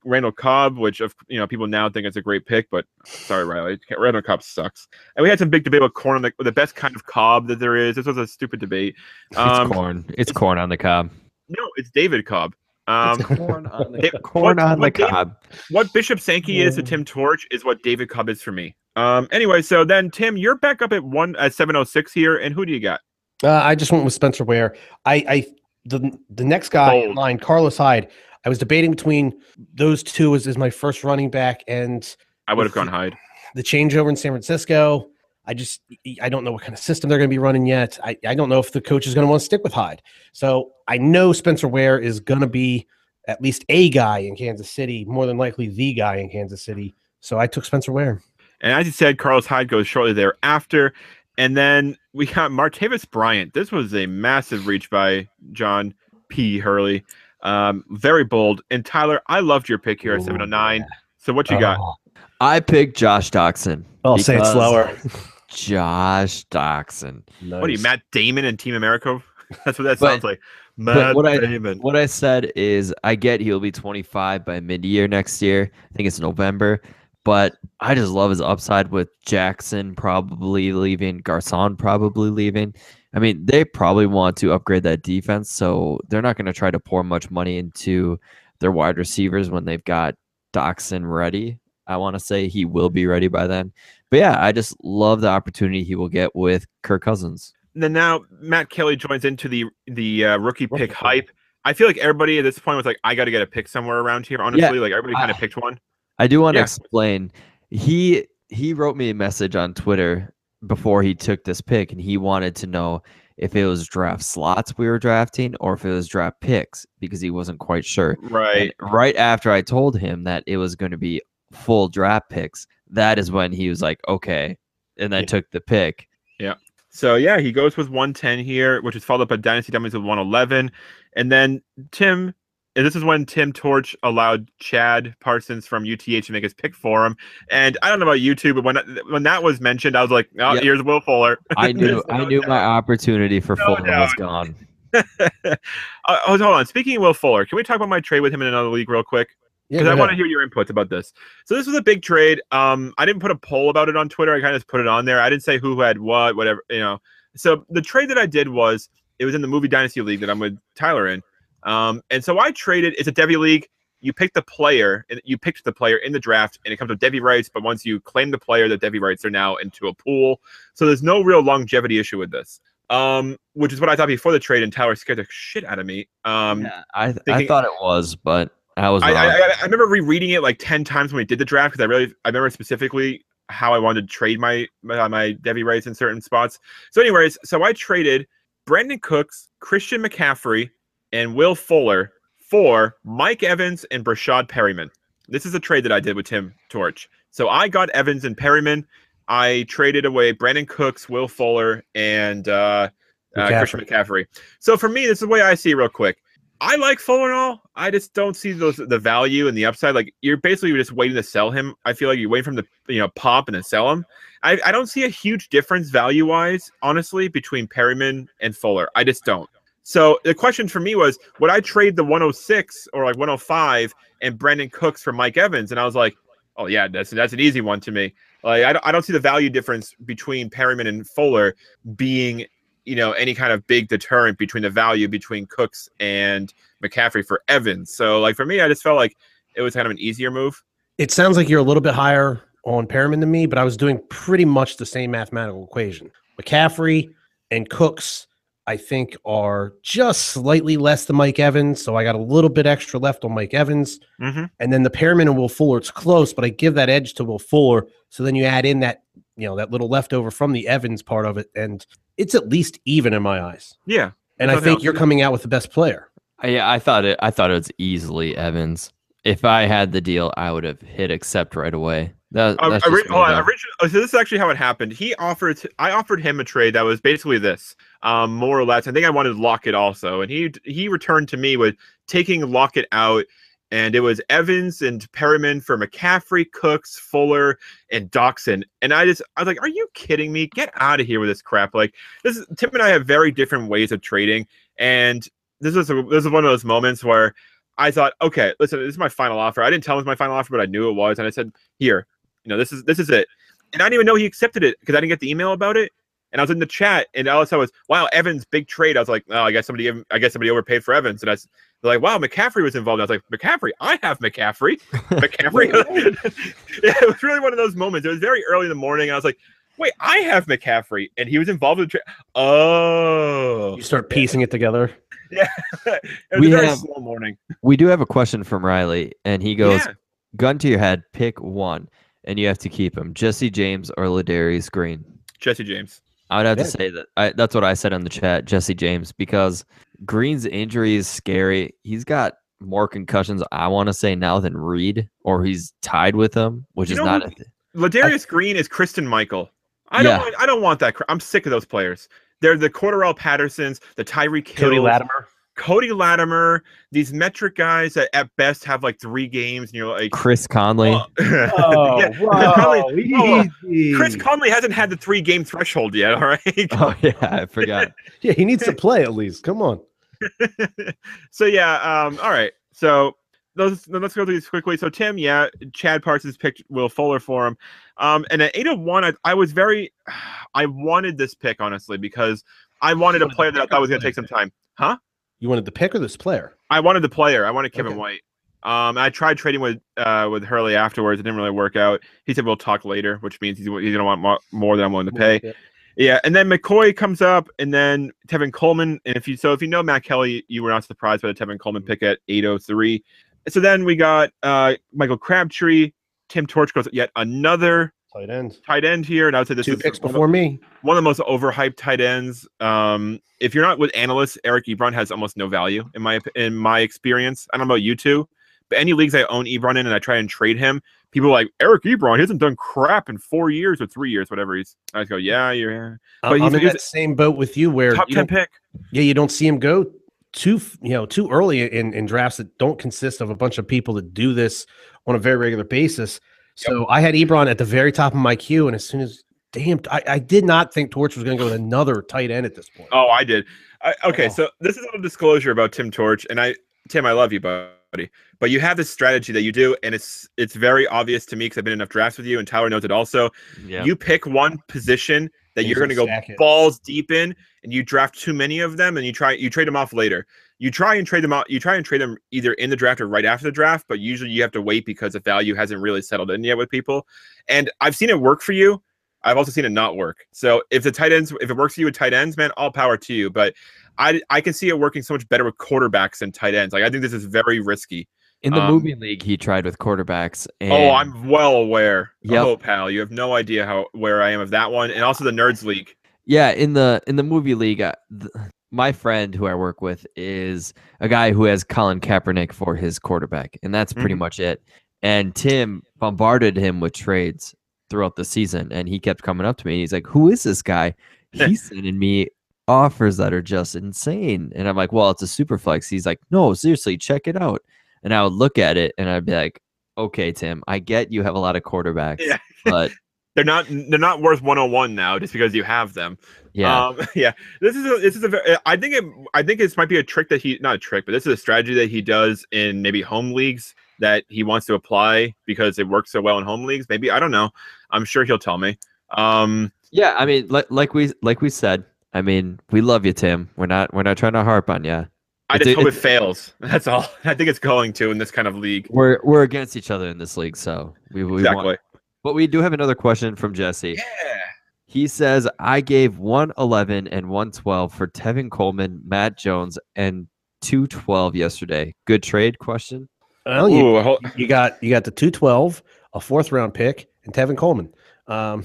Randall Cobb, which of you know people now think it's a great pick, but sorry, Riley, Randall Cobb sucks. And we had some big debate about corn on the, the best kind of Cobb that there is. This was a stupid debate. Um, it's corn. It's, it's corn on the cob. No, it's David Cobb. Um, it's corn on the, corn what, on what the Dave, cob. What Bishop Sankey is to Tim Torch is what David Cobb is for me. Um, anyway, so then Tim, you're back up at one at seven oh six here, and who do you got? Uh, I just went with Spencer Ware. I, I the the next guy Bold. in line, Carlos Hyde. I was debating between those two as, as my first running back, and I would have gone Hyde. The changeover in San Francisco. I just I don't know what kind of system they're going to be running yet. I, I don't know if the coach is going to want to stick with Hyde. So I know Spencer Ware is going to be at least a guy in Kansas City, more than likely the guy in Kansas City. So I took Spencer Ware. And as you said, Carlos Hyde goes shortly thereafter. And then we got Martavis Bryant. This was a massive reach by John P. Hurley. Um, very bold. And Tyler, I loved your pick here at seven oh nine. So what you got? Oh. I picked Josh Doxson. I'll say it slower. Josh Doxson. Nice. What are you, Matt Damon and Team America? That's what that But- sounds like. Matt what I Damon. what I said is I get he'll be twenty-five by mid-year next year. I think it's November, but I just love his upside with Jackson probably leaving, Garcon probably leaving. I mean, they probably want to upgrade that defense, so they're not going to try to pour much money into their wide receivers when they've got Doxson ready. I want to say he will be ready by then. But yeah, I just love the opportunity he will get with Kirk Cousins. And then now Matt Kelly joins into the the uh, rookie Rookie pick pick. hype. I feel like everybody at this point was like, I got to get a pick somewhere around here. Honestly, Yeah, like everybody kind of I- picked one. I do want to Yeah. explain. He he wrote me a message on Twitter before he took this pick, and he wanted to know if it was draft slots we were drafting or if it was draft picks because he wasn't quite sure. Right. And right after I told him that it was going to be full draft picks, that is when he was like, okay, and then Yeah. took the pick. So yeah, he goes with one ten here, which is followed up by Dynasty Dummies with one eleven. And then Tim, and this is when Tim Torch allowed Chad Parsons from U T H to make his pick for him. And I don't know about you two, but when when that was mentioned, I was like, oh, Yep. here's Will Fuller. I knew There's I no knew doubt. my opportunity for No Fuller was doubt. gone. uh, hold on. Speaking of Will Fuller, can we talk about my trade with him in another league real quick? Yeah, Because I go want to ahead. hear your inputs about this. So this was a big trade. Um, I didn't put a poll about it on Twitter. I kind of just put it on there. I didn't say who had what, whatever, you know. So the trade that I did was it was in the Movie Dynasty League that I'm with Tyler in. Um, and so I traded. It's a Devy League. You pick the player, and you picked the player in the draft, and it comes with Devy rights. But once you claim the player, the Devy rights are now into a pool. So there's no real longevity issue with this. Um, which is what I thought before the trade, and Tyler scared the shit out of me. Um, Yeah, I I thinking- thought it was, but I was I, wrong. I, I I remember rereading it like ten times when we did the draft because I really I remember specifically how I wanted to trade my my, my Devy rights in certain spots. So, anyways, so I traded Brandon Cooks, Christian McCaffrey, and Will Fuller for Mike Evans and Brashad Perryman. This is a trade that I did with Tim Torch. So I got Evans and Perryman. I traded away Brandon Cooks, Will Fuller, and uh, uh, McCaffrey. Christian McCaffrey. So for me, this is the way I see it real quick. I like Fuller and all. I just don't see those the value and the upside. Like you're basically just waiting to sell him. I feel like you wait for him to you know pop and then sell him. I, I don't see a huge difference value wise, honestly, between Perryman and Fuller. I just don't. So the question for me was, would I trade the one oh six or like one oh five and Brandon Cooks for Mike Evans? And I was like, oh yeah, that's that's an easy one to me. Like I don't, I don't see the value difference between Perryman and Fuller being you know, any kind of big deterrent between the value between Cooks and McCaffrey for Evans. So, like, for me, I just felt like it was kind of an easier move. It sounds like you're a little bit higher on Perriman than me, but I was doing pretty much the same mathematical equation. McCaffrey and Cooks, I think, are just slightly less than Mike Evans, so I got a little bit extra left on Mike Evans. Mm-hmm. And then the Perriman and Will Fuller, it's close, but I give that edge to Will Fuller. So then you add in that, you know, that little leftover from the Evans part of it, and it's at least even in my eyes. Yeah. And I Nothing think else. you're coming out with the best player. I- Yeah, I thought it. I thought it was easily Evans. If I had the deal, I would have hit accept right away. That, Uh, that's ori- just me, hold on, though. original- oh, so this is actually how it happened. He offered, I offered him a trade that was basically this, um, more or less. I think I wanted Lockett also, and he he returned to me with taking Lockett out, and it was Evans and Perriman for McCaffrey, Cooks, Fuller, and Doxson. And I just, I was like, are you kidding me? Get out of here with this crap. Like this is, Tim and I have very different ways of trading, and this is a, this is one of those moments where I thought, okay, listen, this is my final offer. I didn't tell him it was my final offer, but I knew it was, and I said, here, you know, this is this is it. And I didn't even know he accepted it because I didn't get the email about it. And I was in the chat, and all I saw was, "Wow, Evans, big trade." I was like, "Oh, I guess somebody, I guess somebody overpaid for Evans." And I was like, "Wow, McCaffrey was involved." And I was like, "McCaffrey, I have McCaffrey." McCaffrey. Yeah, it was really one of those moments. It was very early in the morning. And I was like, "Wait, I have McCaffrey," and he was involved in the trade. Oh, You start piecing it together. Yeah, it was We a very have- slow morning. We do have a question from Riley, and he goes, Yeah. gun to your head, pick one, and you have to keep him. Jesse James or Ladarius Green. Jesse James. I would have Yeah. to say that I, that's what I said in the chat, Jesse James, because Green's injury is scary. He's got more concussions, I want to say, now than Reed, or he's tied with him, which You is know not. who- A th- Ladarius Green is Kristen Michael. I Yeah. don't. Want, I don't want that. cr- I'm sick of those players. They're the Cordarrelle Pattersons, the Tyreek Cody Hills, Latimer. Cody Latimer. These metric guys that at best have like three games, and you're like, Chris Conley. oh. Oh, Yeah, wow. Conley- oh, Easy. Chris Conley hasn't had the three game threshold yet. All right. Oh yeah, I forgot. Yeah, he needs to play at least. Come on. So yeah. Um. All right. So those. Let's go through these quickly. So Tim, yeah, Chad Parsons picked Will Fuller for him. Um. And at eight oh one, I, I was very. I wanted this pick honestly because I wanted a player that I thought was going to take some time. Huh? You wanted the pick or this player? I wanted the player. I wanted Kevin Okay. White. Um, I tried trading with uh with Hurley afterwards. It didn't really work out. He said we'll talk later, which means he's, he's gonna want more, more than I'm willing to pay. Yeah. Yeah, and then McCoy comes up, and then Tevin Coleman. And if you so if you know Matt Kelly, you were not surprised by the Tevin Coleman pick at eight oh three. So then we got uh Michael Crabtree. Tim Torch goes yet another Tight end. tight end here, and I would say this Two is picks one of- before me. one of the most overhyped tight ends. Um, if you're not with analysts, Eric Ebron has almost no value in my in my experience. I don't know about you two, but any leagues I own Ebron in and I try and trade him, people are like Eric Ebron. He hasn't done crap in four years or three years, whatever. He's. I just go, yeah, you're I'm he's- I'm in he's that same boat with you where top you ten don't- pick. yeah, you don't see him go too f- you know too early in, in drafts that don't consist of a bunch of people that do this on a very regular basis. So I had Ebron at the very top of my queue, and as soon as damn, I, I did not think Torch was going to go with another tight end at this point. Oh, I did. I, okay, Oh. so this is a little disclosure about Tim Torch, and I, Tim, I love you, buddy, but you have this strategy that you do, and it's it's very obvious to me because I've been in enough drafts with you, and Tyler knows it also. Yeah. You pick one position that He's you're going to go gonna stack it. balls deep in, and you draft too many of them, and you try you trade them off later. You try and trade them out. You try and trade them either in the draft or right after the draft, but usually you have to wait because the value hasn't really settled in yet with people. And I've seen it work for you. I've also seen it not work. So if the tight ends, if it works for you with tight ends, man, all power to you. But I I can see it working so much better with quarterbacks than tight ends. Like I think this is very risky. In the Um, movie league, he tried with quarterbacks. And Oh, I'm well aware. Yep. Oh, pal, you have no idea how where I am of that one, and also the Nerds League. Yeah, in the in the movie league, uh, th- my friend who I work with is a guy who has Colin Kaepernick for his quarterback, and that's pretty Mhm. much it. And Tim bombarded him with trades throughout the season, and he kept coming up to me. And he's like, "Who is this guy?" He's sending me offers that are just insane, and I'm like, "Well, it's a super flex." He's like, "No, seriously, check it out." And I would look at it, and I'd be like, "Okay, Tim, I get you have a lot of quarterbacks, Yeah. but They're not they're not worth one oh one now just because you have them. yeah." Um, yeah. This is a, this is a very, I think it I think this might be a trick that he not a trick, but this is a strategy that he does in maybe home leagues that he wants to apply because it works so well in home leagues. Maybe I don't know. I'm sure he'll tell me. Um, Yeah, I mean, like like we like we said, I mean, we love you, Tim. We're not we're not trying to harp on you. I It's just a- hope it it's- fails. That's all. I think it's going to in this kind of league. We're we're against each other in this league, so we, we Exactly. want. But we do have another question from Jesse. Yeah. He says, "I gave one eleven and one twelve for Tevin Coleman, Matt Jones, and two twelve yesterday. Good trade?" Question. Well, you, Ooh, hold- you got you got the two twelve, a fourth round pick, and Tevin Coleman. Um,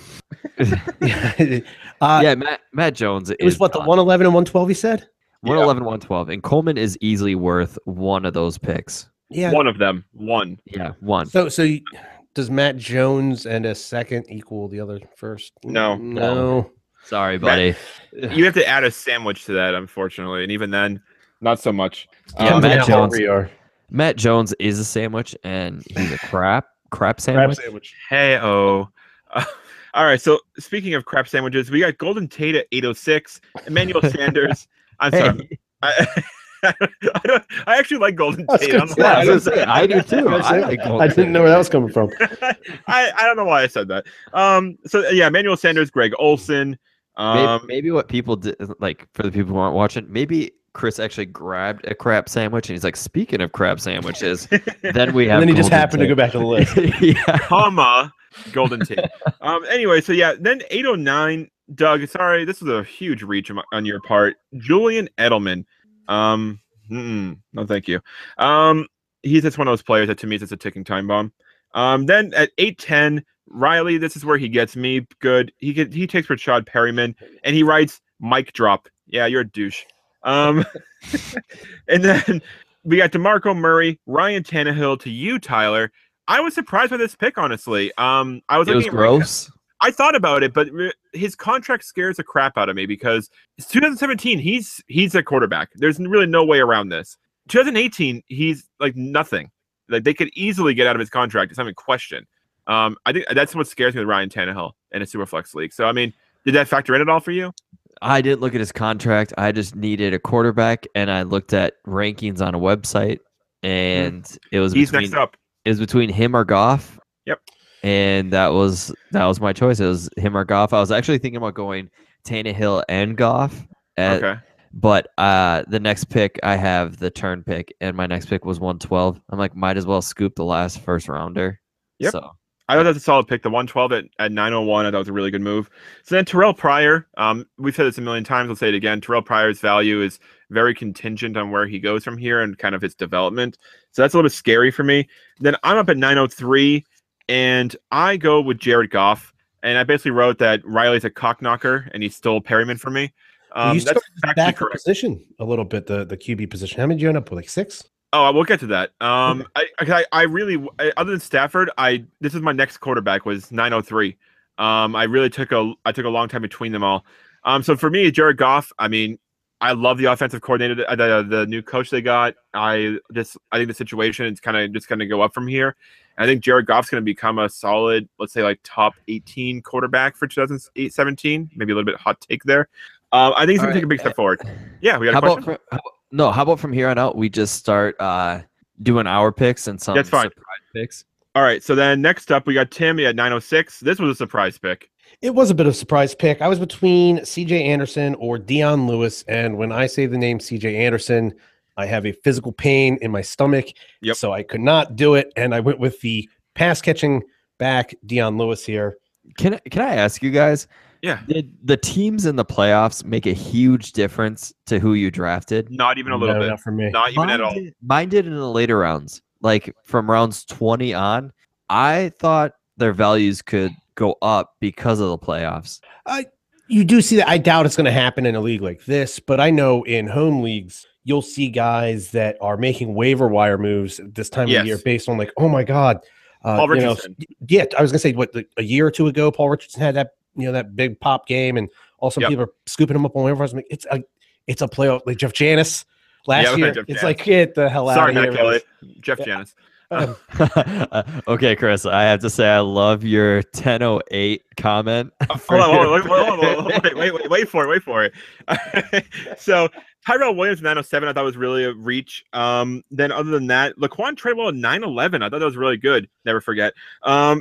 yeah, uh, yeah, Matt Matt Jones. it was is what the done. one eleven and one twelve. You said, one eleven, one twelve, and Coleman is easily worth one of those picks. yeah. one of them. One. Yeah, one. So so you, does Matt Jones and a second equal the other first? No. no. Sorry, buddy. You have to add a sandwich to that, unfortunately, and even then, not so much. Yeah, Um, Matt How Jones. hungry you are. Matt Jones is a sandwich, and he's a crap crap sandwich. sandwich. Hey oh. Uh, all right. So speaking of crap sandwiches, we got Golden Tate at eight oh six, Emmanuel Sanders. I'm sorry. Hey, I, I, don't, I actually like Golden I was Tate. gonna I don't say, know why I I was said gonna say, that. I do too. I, was I gonna like say, Golden I didn't Tate. know where that was coming from. I, I don't know why I said that. Um, so yeah, Emmanuel Sanders, Greg Olson. Maybe, Um, maybe what people did, like for the people who aren't watching, maybe Chris actually grabbed a crab sandwich and he's like, speaking of crab sandwiches, then we have. And then he just Golden happened to Tate. go back to the list. yeah. comma Golden Tate. Um, anyway, so yeah, then eight oh nine. Doug, sorry, this is a huge reach on- on your part. Julian Edelman. Um, mm-mm, no, thank you. Um, he's just one of those players that to me is just a ticking time bomb. Um, then at eight ten, Riley, this is where he gets me good. He could, he takes Rashad Perryman and he writes mic drop. Yeah, you're a douche. Um, and then we got DeMarco Murray, Ryan Tannehill to you, Tyler. I was surprised by this pick, honestly. Um, I was It was looking at- gross. I thought about it, but re- his contract scares the crap out of me because it's twenty seventeen. He's he's a quarterback. There's really no way around this. twenty eighteen, he's like nothing. Like they could easily get out of his contract. It's not even a question. Um, I think that's what scares me with Ryan Tannehill in a Superflex league. So I mean, did that factor in at all for you? I didn't look at his contract. I just needed a quarterback, and I looked at rankings on a website, and it was He's between next up. it was between him or Goff. Yep. And that was that was my choice. It was him or Goff. I was actually thinking about going Tannehill and Goff. At, Okay. But uh, the next pick, I have the turn pick, and my next pick was one twelve. I'm like, might as well scoop the last first rounder. Yep. So I thought that's a solid pick. The one twelve at, at nine oh one, I thought was a really good move. So then Terrell Pryor, um, we've said this a million times. I'll say it again. Terrell Pryor's value is very contingent on where he goes from here and kind of his development. So that's a little bit scary for me. Then I'm up at nine oh three, and I go with Jared Goff. And I basically wrote that Riley's a cock knocker, and he stole Perryman from me. Um, you that's started actually back the correct. position a little bit, the, the Q B position. How many did you end up with? Like six? Oh, we'll get to that. Um, Okay. I, I, I really, I, other than Stafford, I this is my next quarterback was nine oh three. Um, I really took a, I took a long time between them all. Um, so for me, Jared Goff. I mean, I love the offensive coordinator, uh, the the new coach they got. I just, I think the situation is kind of just going to go up from here. And I think Jared Goff's going to become a solid, let's say, like top eighteen quarterback for twenty seventeen. Maybe a little bit hot take there. Um, I think he's going All to take a right. big step forward. Yeah, we got how a question. about from, how, no? How about from here on out, we just start uh, doing our picks and some That's fine. surprise picks. All right, so then next up we got Tim at nine oh six. This was a surprise pick. It was a bit of a surprise pick. I was between C J Anderson or Dion Lewis. And when I say the name C J Anderson, I have a physical pain in my stomach. Yep. So I could not do it. And I went with the pass catching back Dion Lewis here. Can I- can I ask you guys? Yeah, Did the teams in the playoffs make a huge difference to who you drafted? not even a little No, bit. not for me. Not even mine at all. Did, mine did in the later rounds, like from rounds twenty on. I thought their values could go up because of the playoffs. I you do see that. I doubt it's going to happen in a league like this, but I know in home leagues you'll see guys that are making waiver wire moves at this time Yes. of year based on like, oh my god, uh, Paul you know, Richardson. yeah, I was going to say what like, a year or two ago, Paul Richardson had that you know that big pop game, and also Yep. people are scooping him up on waiver wires. I'm like, it's a it's a playoff like Jeff Janis last Yeah, we had year. Jeff It's Janis. like get the hell Sorry, out of Matt here. Kelly. Jeff Yeah. Janis. Um, Okay, Chris, I have to say I love your ten oh eight comment. for Hold on, hold on, your- hold on, hold on, hold on, wait, wait, wait, wait for it, wait for it. So Tyrell Williams nine oh seven, I thought was really a reach. Um, then other than that, Laquan Treadwell at nine eleven, I thought that was really good. Never forget. Um,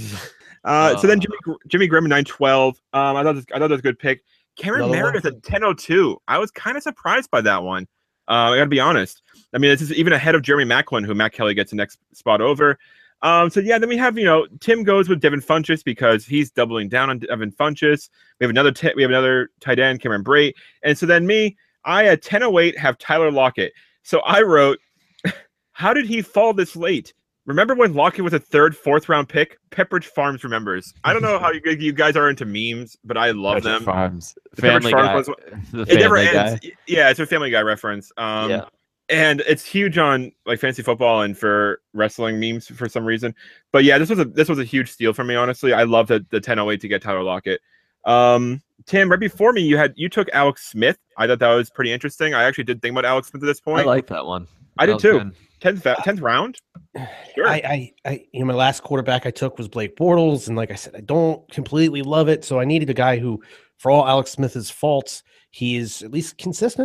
uh, so then Jimmy Jimmy Graham at nine twelve. Um, I thought this, I thought that was a good pick. Cameron Another one? Meredith at ten oh two. I was kind of surprised by that one. Uh, I got to be honest. I mean, this is even ahead of Jeremy Macklin, who Matt Kelly gets the next spot over. Um, so yeah, then we have you know Tim goes with Devin Funchess because he's doubling down on Devin Funchess. We have another t- we have another tight end, Cameron Brate, and so then me, I at ten oh eight have Tyler Lockett. So I wrote, how did he fall this late? Remember when Lockett was a third, fourth round pick? Pepperidge Farms remembers. I don't know how you, you guys are into memes, but I love them. Farms, The Pepperidge Family Farms Guy. ones- The It never Family ends. Guy. Yeah, it's a Family Guy reference. Um, Yeah. And it's huge on like fantasy football and for wrestling memes for some reason. But yeah, this was a this was a huge steal for me. Honestly, I love the the ten oh eight to get Tyler Lockett. Um, Tim, right before me, you had you took Alex Smith. I thought that was pretty interesting. I actually did think about Alex Smith at this I point. like that one. I That did was too. good. tenth fa- tenth round. Sure. I, I, I, you know, my last quarterback I took was Blake Bortles, and like I said, I don't completely love it, so I needed a guy who, for all Alex Smith's faults, he is at least consistent.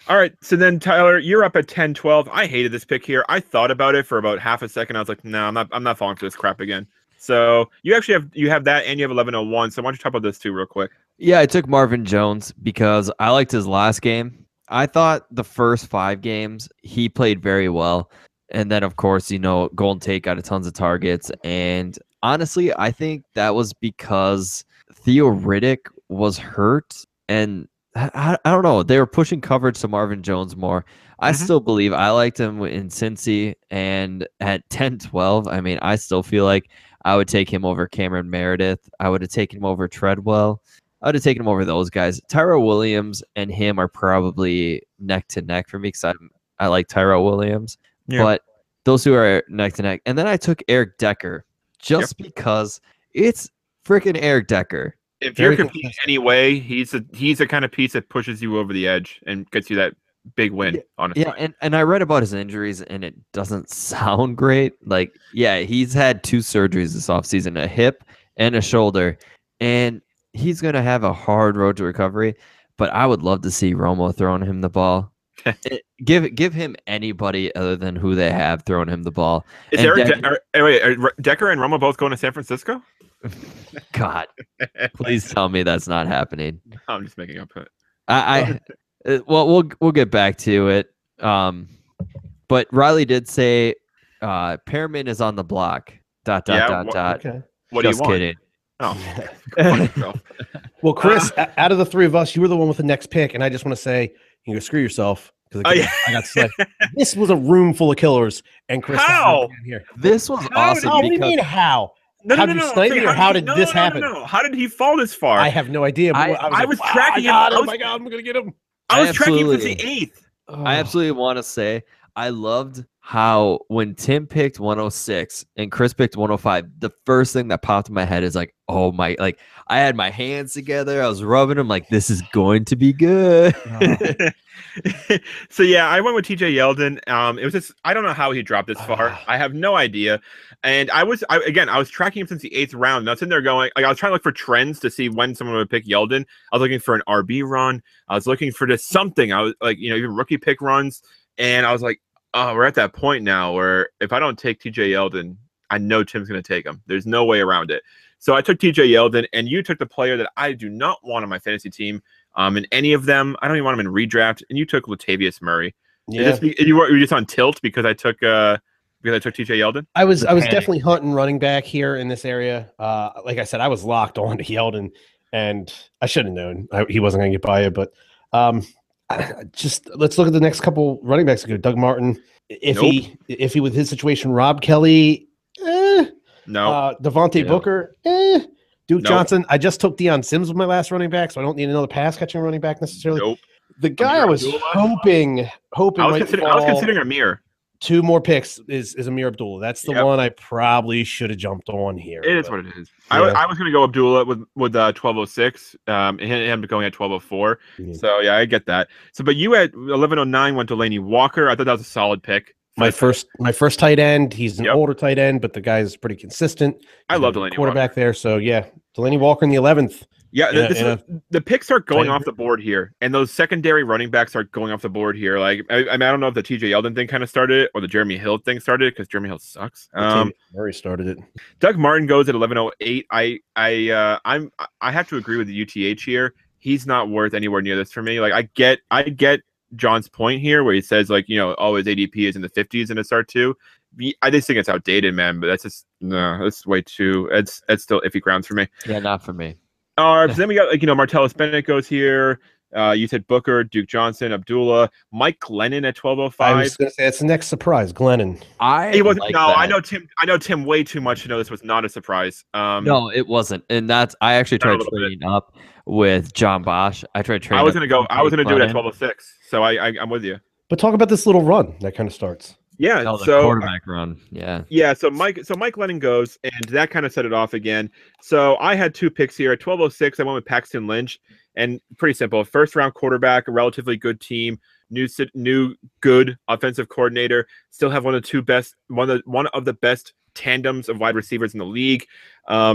All right, so then Tyler, you're up at ten twelve. I hated this pick here. I thought about it for about half a second. I was like, no, I'm not I'm not falling for this crap again. So you actually have you have that and you have eleven oh one. So why don't you talk about this too real quick? Yeah, I took Marvin Jones because I liked his last game. I thought the first five games he played very well. And then, of course, you know, Golden Tate got a tons of targets. And honestly, I think that was because Theo Riddick was hurt. And I, I don't know, they were pushing coverage to Marvin Jones more. I Mhm. still believe I liked him in Cincy. And at ten twelve, I mean, I still feel like I would take him over Cameron Meredith. I would have taken him over Treadwell. I would have taken him over those guys. Tyrell Williams and him are probably neck to neck for me because I, I like Tyrell Williams. Yeah. But those two are neck to neck. And then I took Eric Decker just because it's freaking Eric Decker. If Very you're competing anyway, he's a he's the kind of piece that pushes you over the edge and gets you that big win. Yeah, honestly, Yeah, and, and I read about his injuries, and it doesn't sound great. Like, yeah, he's had two surgeries this offseason, a hip and a shoulder, and he's going to have a hard road to recovery, but I would love to see Romo throwing him the ball. It- give give him anybody other than who they have throwing him the ball. is And Eric Decker- De- are, wait, are Decker and Romo both going to San Francisco? God, please tell me that's not happening. I'm just making up it. I, I uh, well, we'll we'll get back to it. Um, but Riley did say, uh, Pearman is on the block. Dot dot Yeah, dot wha- dot. Okay. What Just do you want? kidding. Oh, fuck yourself. Well, Chris, o- out of the three of us, you were the one with the next pick, and I just want to say you can go screw yourself because Oh, yeah. I got slick. This was a room full of killers, and Chris. How? Here. This was How awesome Oh, what do you because mean how? No, How no, did no, you no. snipe I'm me, saying, or how he- did no, this no, no, happen? No, no. How did he fall this far? I have no idea. But I- I, was, I like, was "Wow, tracking I him. got I him. was- Oh my god, I'm gonna get him. I was I tracking him since absolutely- the eighth. I absolutely want to say I loved how when Tim picked one oh six and Chris picked one oh five, the first thing that popped in my head is like, oh my, like I had my hands together, I was rubbing them like this is going to be good. So yeah, I went with T J Yeldon. Um, it was just I don't know how he dropped this far. Ah. I have no idea. And I was I, again I was tracking him since the eighth round. And I was sitting there going like I was trying to look for trends to see when someone would pick Yeldon. I was looking for an R B run. I was looking for just something. I was like you know even rookie pick runs. And I was like, oh, we're at that point now where if I don't take T J Yeldon, I know Tim's going to take him. There's no way around it. So I took T J Yeldon, and you took the player that I do not want on my fantasy team. Um, in any of them, I don't even want him in redraft. And you took Latavius Murray. Yeah, Is this be, you were you were just on tilt because I took uh because I took T J Yeldon. I was. I was Panic. definitely hunting running back here in this area. Uh, like I said, I was locked on to Yeldon, and I should have known I, he wasn't going to get by it. But um, I- just let's look at the next couple running backs. Go Doug Martin. If he, if he with his situation, Rob Kelly, eh, No, uh, Devontae Yeah. Booker, eh, Duke Nope. Johnson. I just took Deion Sims with my last running back, so I don't need another pass catching running back necessarily. nope. The guy I was Abdullah? hoping, hoping I was might considering I was fall- considering Amir. two more picks is is Amir Abdullah. That's the Yep. one I probably should have jumped on here. It is but- what it is. I, wa- Yeah. I was going to go Abdullah with with uh, twelve oh six. Um, and him going at twelve oh four. Mhm. So yeah, I get that. So, but you at eleven oh nine went to Laney Walker. I thought that was a solid pick. My first my first tight end. He's an Yep. older tight end, but the guy's pretty consistent. I He's love a Delaney quarterback there. So yeah, Delaney Walker in the eleventh. Yeah, in a- this in is, the picks start going tight off the board here, and those secondary running backs start going off the board here. Like, I, I mean, I don't know if the T J Yeldon thing kind of started it or the Jeremy Hill thing started it because Jeremy Hill sucks. Um, Murray started it. Doug Martin goes at eleven oh eight. I, I, uh, I'm, I have to agree with the U T H here. He's not worth anywhere near this for me. Like, I get, I get John's point here where he says like, you know, oh, his A D P is in the fifties in a start too. I just think it's outdated, man. But that's just no, that's way too. It's it's still iffy grounds for me. Yeah, not for me. Uh, so then we got like you know Martellus Bennett goes here. Uh, you said Booker, Duke Johnson, Abdullah, Mike Glennon at twelve oh I five. was going to say it's the next surprise, Glennon. I He wasn't. like no, I that. know Tim. I know Tim way too much to know this was not a surprise. Um, No, it wasn't, and that's I actually Not a tried little bit. trading up with John Bosch. I tried trading. I was up gonna go. with I was gonna do it at Glennon. twelve oh six. So I, I I'm with you. But talk about this little run that kind of starts. Yeah. No, the so quarterback run. Yeah. Yeah, so Mike, so Mike Lennon goes, and that kind of set it off again. So I had two picks here at twelve oh six. I went with Paxton Lynch, and pretty simple, first round quarterback, a relatively good team, new sit- new good offensive coordinator, still have one of the two best, one of the, one of the best tandems of wide receivers in the league. Um,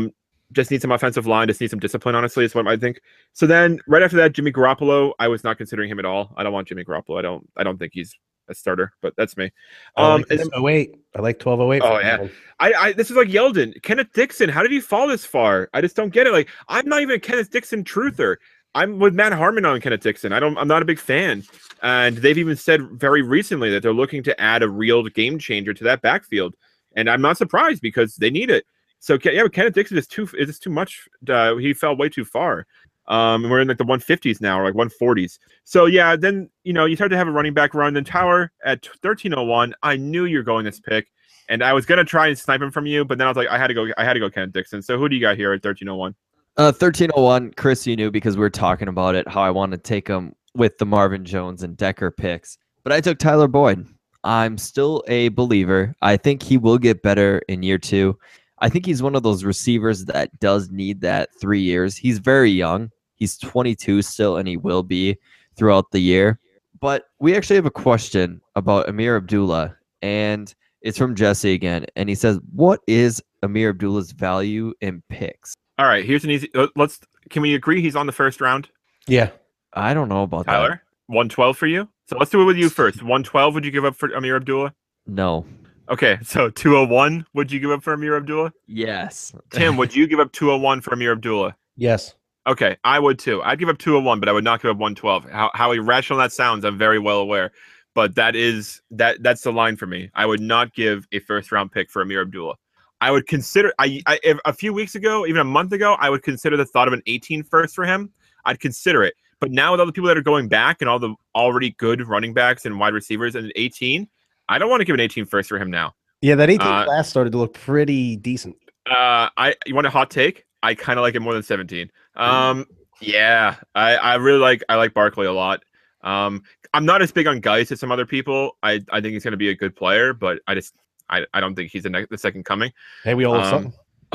just need some offensive line, just need some discipline, honestly, is what I think. So then right after that, Jimmy Garoppolo, I was not considering him at all. I don't want Jimmy Garoppolo. I don't I don't think he's a starter, but that's me. Um, Um, I like oh eight. I like twelve oh eight. Oh, yeah. I, I this is like Yeldon. Kenneth Dixon, how did he fall this far? I just don't get it. Like, I'm not even a Kenneth Dixon truther. I'm with Matt Harmon on Kenneth Dixon. I don't I'm not a big fan. And they've even said very recently that they're looking to add a real game changer to that backfield. And I'm not surprised because they need it. So yeah, but Kenneth Dixon is too is too much. Uh, he fell way too far. Um, and we're in like the one fifties now, or like one forties. So yeah, then you know you start to have a running back run. Then Tower at thirteen oh one. I knew you were going this pick, and I was gonna try and snipe him from you, but then I was like, I had to go. I had to go Kenneth Dixon. So who do you got here at thirteen oh one? Uh, thirteen oh one, Chris, you knew because we were talking about it, how I want to take him with the Marvin Jones and Decker picks. But I took Tyler Boyd. I'm still a believer. I think he will get better in year two. I think he's one of those receivers that does need that three years. He's very young. He's twenty-two still, and he will be throughout the year. But we actually have a question about Amir Abdullah, and it's from Jesse again. And he says, what is Amir Abdullah's value in picks? All right, here's an easy. Let's. Can we agree he's on the first round? Yeah. I don't know about Tyler, that. one twelve for you. So let's do it with you first. one twelve would you give up for Amir Abdullah? No. Okay, so two oh one would you give up for Amir Abdullah? Yes. Tim, would you give up two oh one for Amir Abdullah? Yes. Okay, I would too. I'd give up two oh one, but I would not give up one twelve. How how irrational that sounds, I'm very well aware. But that is that that's the line for me. I would not give a first round pick for Amir Abdullah. I would consider I, I if, a few weeks ago, even a month ago, I would consider the thought of an eighteen first for him. I'd consider it. But now with all the people that are going back and all the already good running backs and wide receivers and eighteen, I don't want to give an eighteen first for him now. Yeah, that eighteen Uh, class started to look pretty decent. Uh, I you want a hot take? I kind of like it more than seventeen. Um, yeah, I, I really like I like Barkley a lot. Um, I'm not as big on Geis as some other people. I, I think he's going to be a good player, but I just I, I don't think he's the, next, the second coming. Hey, we all love Um, something.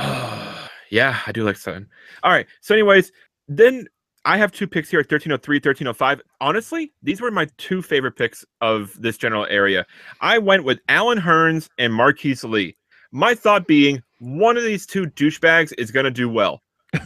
yeah, I do like Sutton. All right. So, anyways, then I have two picks here at thirteen oh three, thirteen oh five. Honestly, these were my two favorite picks of this general area. I went with Alan Hearns and Marquise Lee. My thought being, one of these two douchebags is going to do well.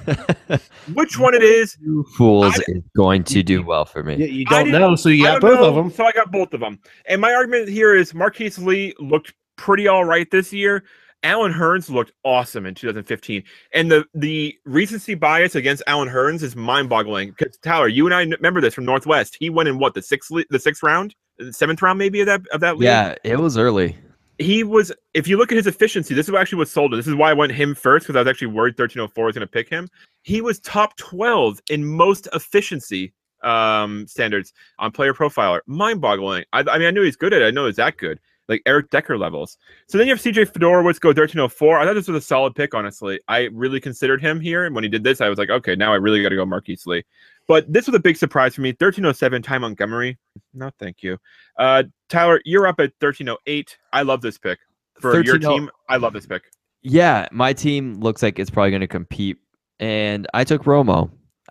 Which one it is? Two fools I- is going to do well for me. Yeah, you I don't didn't- know, so you I got don't both know, of them. So I got both of them. And my argument here is Marquise Lee looked pretty all right this year. Alan Hearns looked awesome in two thousand fifteen. And the, the recency bias against Alan Hearns is mind-boggling. Because, Tyler, you and I remember this from Northwest. He went in, what, the sixth le- the sixth round? The seventh round, maybe, of that, of that league? Yeah, it was early. He was, if you look at his efficiency, this is actually what sold it. This is why I went him first, because I was actually worried thirteen oh four was going to pick him. He was top twelve in most efficiency um, standards on Player Profiler. Mind-boggling. I, I mean, I knew he's good at it. I know he's that good. Like Eric Decker levels. So then you have C J Fedorowicz go thirteen oh four. I thought this was a solid pick, honestly. I really considered him here. And when he did this, I was like, okay, now I really got to go Marquise Lee. But this was a big surprise for me. thirteen oh seven, Ty Montgomery. No, thank you. Uh, Tyler, you're up at thirteen oh eight. I love this pick. For your team, I love this pick. Yeah, my team looks like it's probably going to compete. And I took Romo.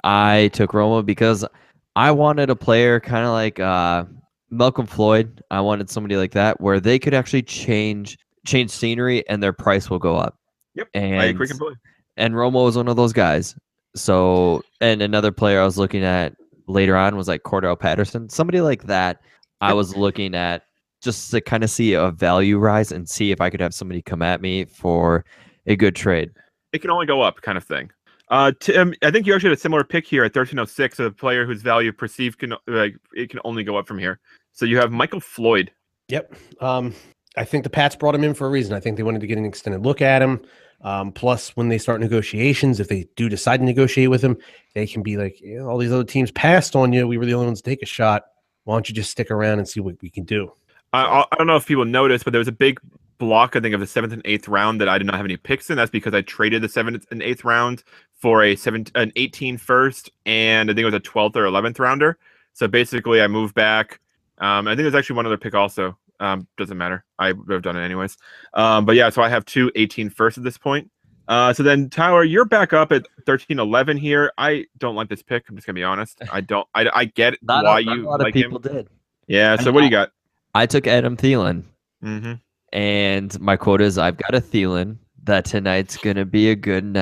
I took Romo because I wanted a player kind of like uh, Malcolm Floyd. I wanted somebody like that where they could actually change change scenery and their price will go up. Yep, and, I agree completely. And Romo was one of those guys. So, and another player I was looking at later on was like Cordell Patterson. Somebody like that I was looking at just to kind of see a value rise and see if I could have somebody come at me for a good trade. It can only go up, kind of thing. Uh, Tim, I think you actually had a similar pick here at thirteen oh six, a player whose value perceived can like it can only go up from here. So you have Michael Floyd. Yep. Um, I think the Pats brought him in for a reason. I think they wanted to get an extended look at him. Um, plus, when they start negotiations, if they do decide to negotiate with him, they can be like, yeah, all these other teams passed on you. We were the only ones to take a shot. Why don't you just stick around and see what we can do? I, I don't know if people noticed, but there was a big block, I think, of the seventh and eighth round that I did not have any picks in. That's because I traded the seventh and eighth round for a seven, an eighteen first, and I think it was a twelfth or eleventh rounder. So basically, I moved back. Um, I think there's actually one other pick also. Um, doesn't matter. I would have done it anyways. Um, but yeah, so I have two eighteen first at this point. Uh, so then, Tyler, you're back up at thirteen eleven here. I don't like this pick. I'm just gonna be honest. I don't. I, I get Not why a, not you a lot like of people him. did. Yeah. So And what do I- you got? I took Adam Thielen. Mm-hmm. And my quote is I've got a Thielen that tonight's going to be a good night.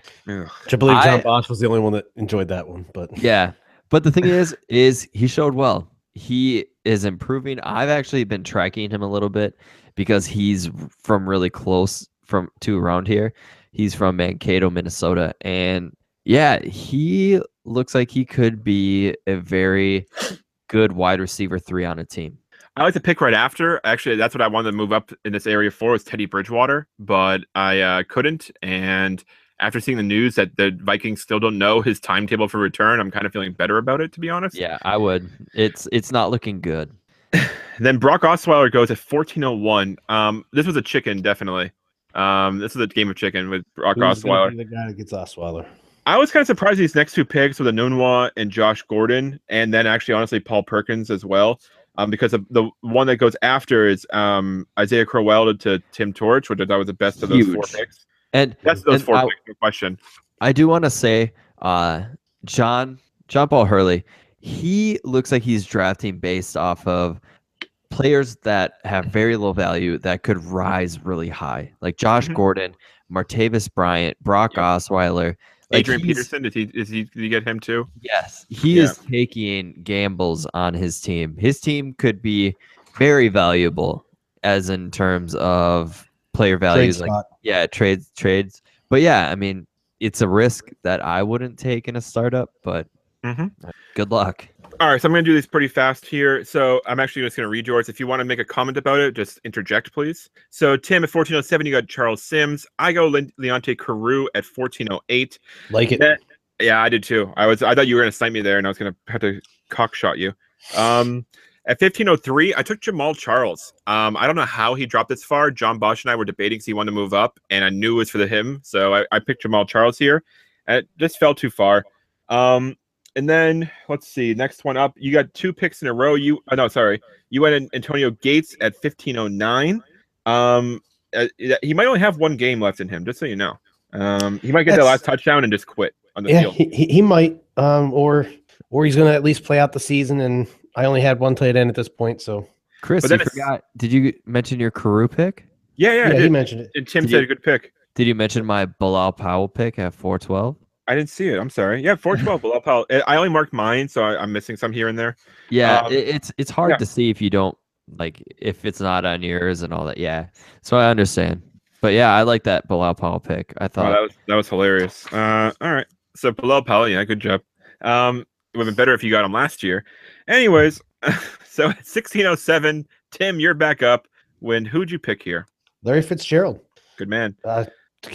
Ugh. Which I believe John I- Bosch was the only one that enjoyed that one. But Yeah. But the thing is, is he showed well. He is improving. I've actually been tracking him a little bit because he's from really close from to around here. He's from Mankato, Minnesota. And yeah, he looks like he could be a very good wide receiver three on a team. I like to pick right after. Actually, that's what I wanted to move up in this area for was Teddy Bridgewater, but I uh, couldn't. And after seeing the news that the Vikings still don't know his timetable for return, I'm kind of feeling better about it, to be honest. Yeah, I would. It's it's not looking good. Then Brock Osweiler goes at fourteen oh one. Um, this was a chicken, definitely. Um, this is a game of chicken with Brock who's gonna Osweiler. be the guy that gets Osweiler? I was kind of surprised these next two picks with Anunwa and Josh Gordon, and then actually, honestly, Paul Perkins as well. Um, because of the one that goes after is um Isaiah Crowell to Tim Torch, which I thought was the best of those four Huge. picks. And That's those and four I- picks, no question. I do want to say, uh, John John Paul Hurley, he looks like he's drafting based off of players that have very low value that could rise really high, like Josh Mhm. Gordon, Martavis Bryant, Brock Yep. Osweiler. Like Adrian he's- Peterson, did he is he did he get him too? Yes, he Yeah. is taking gambles on his team. His team could be very valuable, as in terms of player values, like spot. yeah, trades, trades. But yeah, I mean, it's a risk that I wouldn't take in a startup. But Mhm. good luck. All right, so I'm going to do these pretty fast here. So I'm actually just going to read yours. If you want to make a comment about it, just interject, please. So Tim at fourteen oh seven, you got Charles Sims. I go Le- Leonte Carew at fourteen oh eight. Like it. Yeah, yeah, I did too. I was I thought you were going to snipe me there, and I was going to have to cock shot you. Um, at fifteen oh three, I took Jamal Charles. Um, I don't know how he dropped this far. John Bosch and I were debating because he wanted to move up, and I knew it was for the him, so I, I picked Jamal Charles here. And it just fell too far. Um, and then let's see, next one up. You got two picks in a row. You oh, no, sorry, you went in Antonio Gates at fifteen oh nine. Um, uh, he might only have one game left in him, just so you know. Um, he might get that That's- last touchdown and just quit on the Yeah, field. he, he he might, um, or or he's going to at least play out the season. And I only had one tight end at this point, so Chris, But you then it's- forgot. Did you mention your Carew pick? Yeah, yeah, yeah, I he did. mentioned it. And Tim Did said you- a good pick. Did you mention my Bilal Powell pick at four twelve? I didn't see it. I'm sorry. Yeah, four twelve. Bilal Powell. I only marked mine, so I, I'm missing some here and there. Yeah, Um, it, it's it's hard yeah. to see if you don't like if it's not on yours and all that. Yeah, so I understand. But yeah, I like that Bilal Powell pick. I Oh, thought that was that was hilarious. Uh, all right. So Bilal Powell, yeah, good job. Um, it would have been better if you got him last year. Anyways, so at sixteen oh seven, Tim, you're back up. When who'd you pick here? Larry Fitzgerald. Good man. Uh,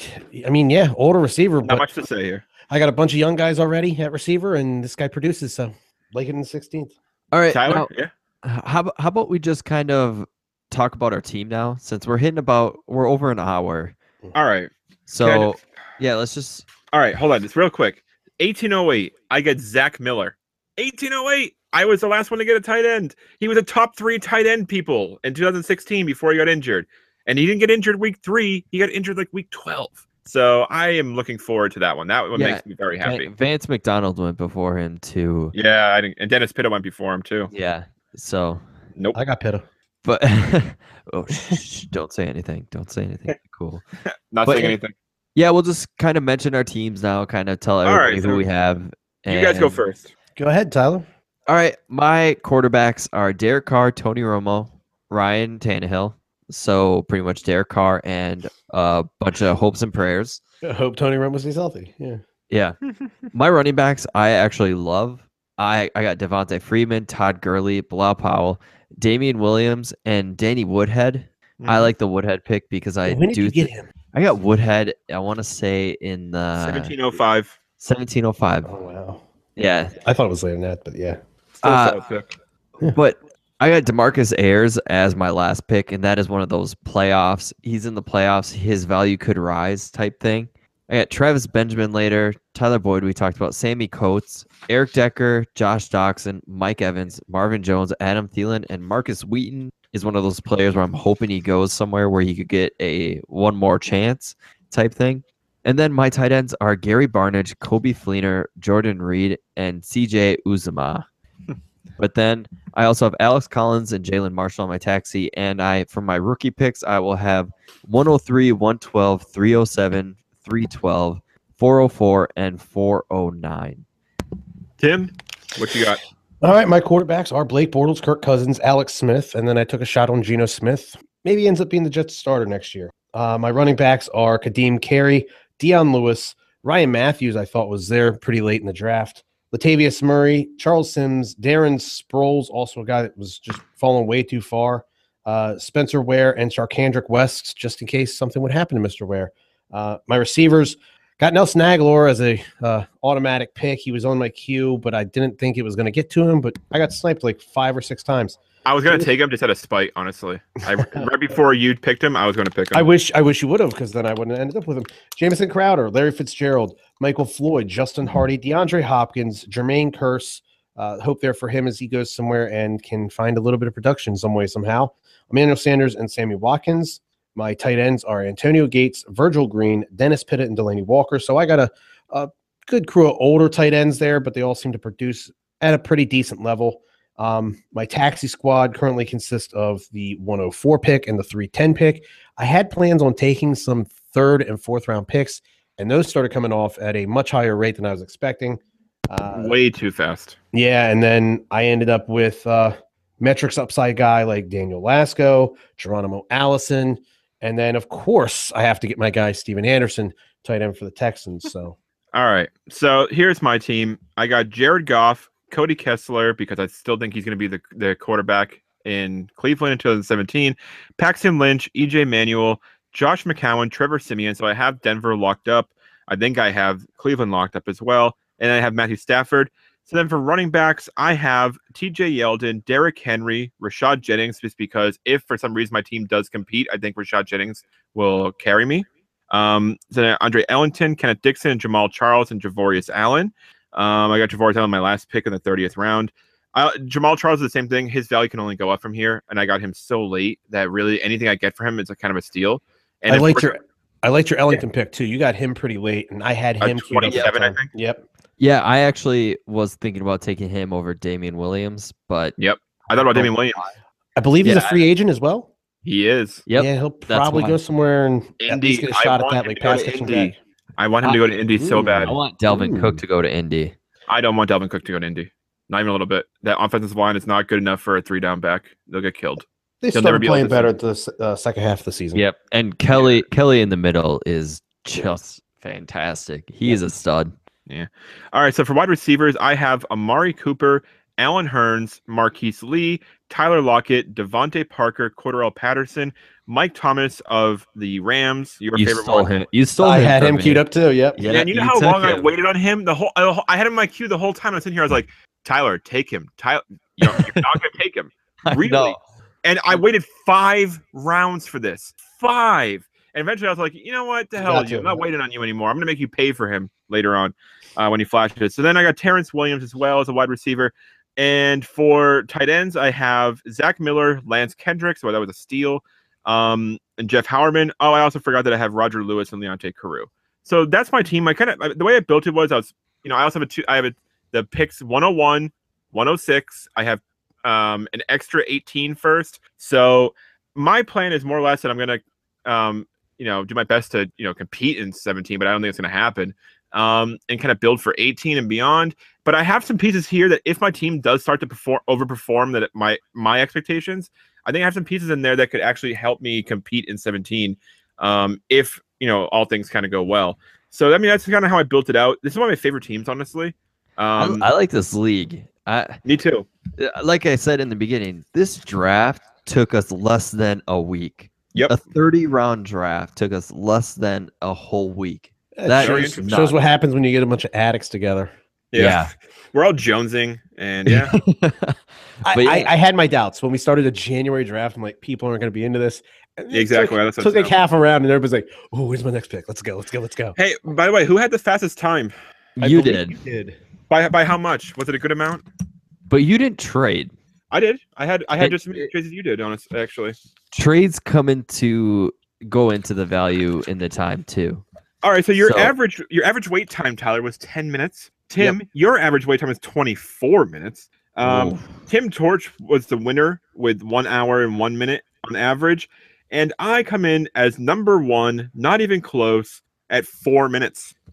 I mean, yeah, older receiver, Not but much to say here. I got a bunch of young guys already at receiver, and this guy produces. So like it in the sixteenth. all right. Tyler, now, yeah. h- how about how about we just kind of talk about our team now, since we're hitting about we're over an hour. All right. So Kind of. yeah, let's just All right, hold on, just real quick. eighteen oh eight, I get Zach Miller. eighteen oh eight, I was the last one to get a tight end. He was a top three tight end people in two thousand sixteen before he got injured. And he didn't get injured week three. He got injured like week twelve. So I am looking forward to that one. That one Yeah, makes me very Van- happy. Vance McDonald went before him too. Yeah, I didn't, and Dennis Pitta went before him too. Yeah. So, Nope. I got Pitta. but oh, shh, shh, don't say anything. Don't say anything. Cool. Not but- saying anything. Yeah, we'll just kind of mention our teams now. Kind of tell All everybody right, who so we have. You guys go and- first. Go ahead, Tyler. All right, my quarterbacks are Derek Carr, Tony Romo, Ryan Tannehill. So pretty much Derek Carr and a bunch of hopes and prayers. I hope Tony Romo stays healthy. Yeah. Yeah, my running backs I actually love. I I got Devontae Freeman, Todd Gurley, Bilal Powell, Damian Williams, and Danny Woodhead. I like the Woodhead pick because I when did do. you get thi- him? I got Woodhead. I want to say in the seventeen oh five. seventeen oh five. Oh wow. Yeah, I thought it was later than that, but yeah. Still a Uh, solid pick. but I got DeMarcus Ayers as my last pick, and that is one of those playoffs. He's in the playoffs. His value could rise type thing. I got Travis Benjamin later, Tyler Boyd, we talked about, Sammy Coates, Eric Decker, Josh Doxson, Mike Evans, Marvin Jones, Adam Thielen, and Marcus Wheaton is one of those players where I'm hoping he goes somewhere where he could get a one more chance type thing. And then my tight ends are Gary Barnage, Kobe Fleener, Jordan Reed, and C J Uzama. But then I also have Alex Collins and Jalen Marshall on my taxi. And I, for my rookie picks, I will have one oh three, one twelve, three oh seven, three twelve, four oh four, and four oh nine. Tim, what you got? All right, my quarterbacks are Blake Bortles, Kirk Cousins, Alex Smith, and then I took a shot on Geno Smith. Maybe he ends up being the Jets starter next year. Uh, my running backs are Kadeem Carey, Deion Lewis, Ryan Matthews, I thought was there pretty late in the draft, Latavius Murray, Charles Sims, Darren Sproles, also a guy that was just falling way too far, uh, Spencer Ware, and Charkandrick West, just in case something would happen to Mister Ware. Uh, my receivers, got Nelson Aguilar as a uh, automatic pick. He was on my queue, but I didn't think it was going to get to him, but I got sniped like five or six times. I was going to take him just out of spite, honestly. I, right before you picked him, I was going to pick him. I wish I wish you would have, because then I wouldn't have ended up with him. Jamison Crowder, Larry Fitzgerald, Michael Floyd, Justin Hardy, DeAndre Hopkins, Jermaine Kearse. Uh, hope there for him as he goes somewhere and can find a little bit of production some way, somehow. Emmanuel Sanders and Sammy Watkins. My tight ends are Antonio Gates, Virgil Green, Dennis Pittett, and Delaney Walker. So I got a, a good crew of older tight ends there, but they all seem to produce at a pretty decent level. Um, my taxi squad currently consists of the one oh four pick and the three ten pick. I had plans on taking some third and fourth round picks, and those started coming off at a much higher rate than I was expecting. Uh, Way too fast. Yeah, and then I ended up with uh, metrics upside guy like Daniel Lasco, Geronimo Allison, and then, of course, I have to get my guy Steven Anderson, tight end for the Texans. So, all right. So here's my team. I got Jared Goff, Cody Kessler, because I still think he's going to be the, the quarterback in Cleveland in twenty seventeen, Paxton Lynch, E J Manuel, Josh McCown, Trevor Siemian. So I have Denver locked up. I think I have Cleveland locked up as well. And I have Matthew Stafford. So then for running backs, I have T J Yeldon, Derrick Henry, Rashad Jennings, just because if for some reason my team does compete, I think Rashad Jennings will carry me. Um, so then Andre Ellington, Kenneth Dixon, Jamal Charles, and Javorius Allen. Um, I got Javorius Allen my last pick in the thirtieth round. Uh, Jamal Charles is the same thing. His value can only go up from here, and I got him so late that really anything I get for him is a kind of a steal. And I liked course, your I liked your Ellington yeah. pick too. You got him pretty late, and I had him twenty-seven, I think. Yep. Yeah, I actually was thinking about taking him over Damian Williams, but yep, I thought about Damian Williams. I believe he's yeah, a free agent as well. He is. Yep. Yeah, he'll probably go somewhere and Indy. at least get a shot at that, like pass catching back. I want him to go to Indy so bad. I want Delvin Ooh. Cook to go to Indy. I don't want Delvin Cook to go to Indy. Not even a little bit. That offensive line is not good enough for a three down back. They'll get killed. They They'll started playing better at the uh, second half of the season. Yep, and Kelly yeah. Kelly in the middle is just fantastic. He is a stud. Yeah. All right. So for wide receivers, I have Amari Cooper, Alan Hearns, Marquise Lee, Tyler Lockett, Devontae Parker, Cordarrelle Patterson, Mike Thomas of the Rams. Your you favorite stole one. him. You stole I him. I had him me. queued up too. Yep. Yeah. And you know you how long him. I waited on him? The whole I, I had him in my queue the whole time. I was sitting here. I was like, Tyler, take him. Tyler, you know, you're not going to take him. Really? And I waited five rounds for this. Five. And eventually I was like, you know what? The hell, you. I'm not waiting on you anymore. I'm going to make you pay for him later on uh, when he flashes. So then I got Terrence Williams as well as a wide receiver. And for tight ends, I have Zach Miller, Lance Kendricks. So that was a steal. Um, and Jeff Howerman. Oh, I also forgot that I have Roger Lewis and Leonte Carew. So that's my team. I kind of the way I built it was I was, you know, I also have a two. I have a, the picks one oh one, one oh six. I have um, an extra eighteen first. So my plan is more or less that I'm going to, um, you know, do my best to, you know, compete in seventeen, but I don't think it's going to happen. Um, and kind of build for eighteen and beyond. But I have some pieces here that if my team does start to perform overperform that my my expectations, I think I have some pieces in there that could actually help me compete in seventeen. Um, if you know all things kind of go well. So I mean that's kind of how I built it out. This is one of my favorite teams, honestly. Um, I, I like this league. I, me too. Like I said in the beginning, this draft took us less than a week. Yep. A thirty round draft took us less than a whole week. That shows, shows what happens when you get a bunch of addicts together. Yeah. yeah. We're all jonesing and yeah. I, yeah. I, I had my doubts when we started a January draft. I'm like, people aren't going to be into this. And exactly. Took, took like half a round and everybody's like, oh, where's my next pick? Let's go. Let's go. Let's go. Hey, by the way, who had the fastest time? You did. You did. By by how much? Was it a good amount? But you didn't trade. I did. I had I had it, just as many trades as you did, honest, actually. Trades come into go into the value in the time too. All right, so your so, average your average wait time, Tyler, was ten minutes. Tim, yep. your average wait time is twenty-four minutes. Um, Ooh. Tim Torch was the winner with one hour and one minute on average, and I come in as number one, not even close, at four minutes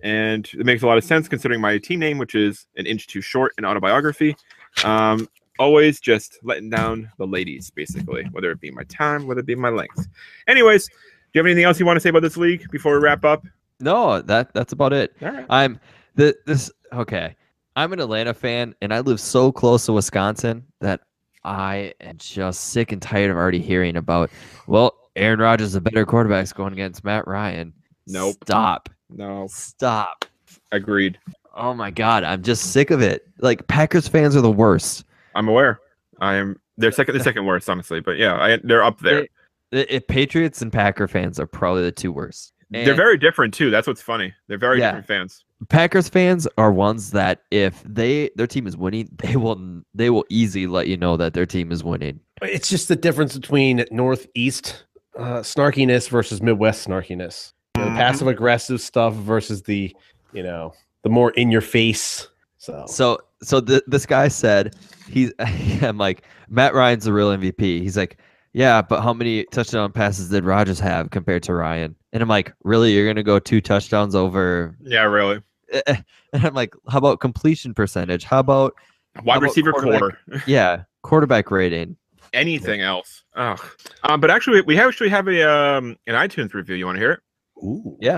and it makes a lot of sense considering my team name, which is An Inch Too Short, an autobiography. Um, always just letting down the ladies, basically, whether it be my time, whether it be my length. Anyways, do you have anything else you want to say about this league before we wrap up? No, that that's about it. All right. I'm the this okay. I'm an Atlanta fan, and I live so close to Wisconsin that I am just sick and tired of already hearing about, well, Aaron Rodgers is a better quarterback going against Matt Ryan. Nope. Stop. No. Stop. Agreed. Oh my God, I'm just sick of it. Like, Packers fans are the worst. I'm aware. I am. They're second. The second worst, honestly. But yeah, I, they're up there. It, it, Patriots and Packer fans are probably the two worst. And they're very different too. That's what's funny. They're very Yeah. different fans. Packers fans are ones that if they their team is winning, they will they will easily let you know that their team is winning. It's just the difference between Northeast uh, snarkiness versus Midwest snarkiness. You know, the Mhm. passive aggressive stuff versus the, you know, the more in your face. So, So so th- this guy said he's I'm like, Matt Ryan's the real M V P. He's like, yeah, but how many touchdown passes did Rodgers have compared to Ryan? And I'm like, really? You're gonna go two touchdowns over? Yeah, really. And I'm like, how about completion percentage? How about Wide about receiver quarterback- core. yeah, quarterback rating? Anything else? Ugh. Um, but actually, we actually have a um an iTunes review. You want to hear it? ooh, Yeah.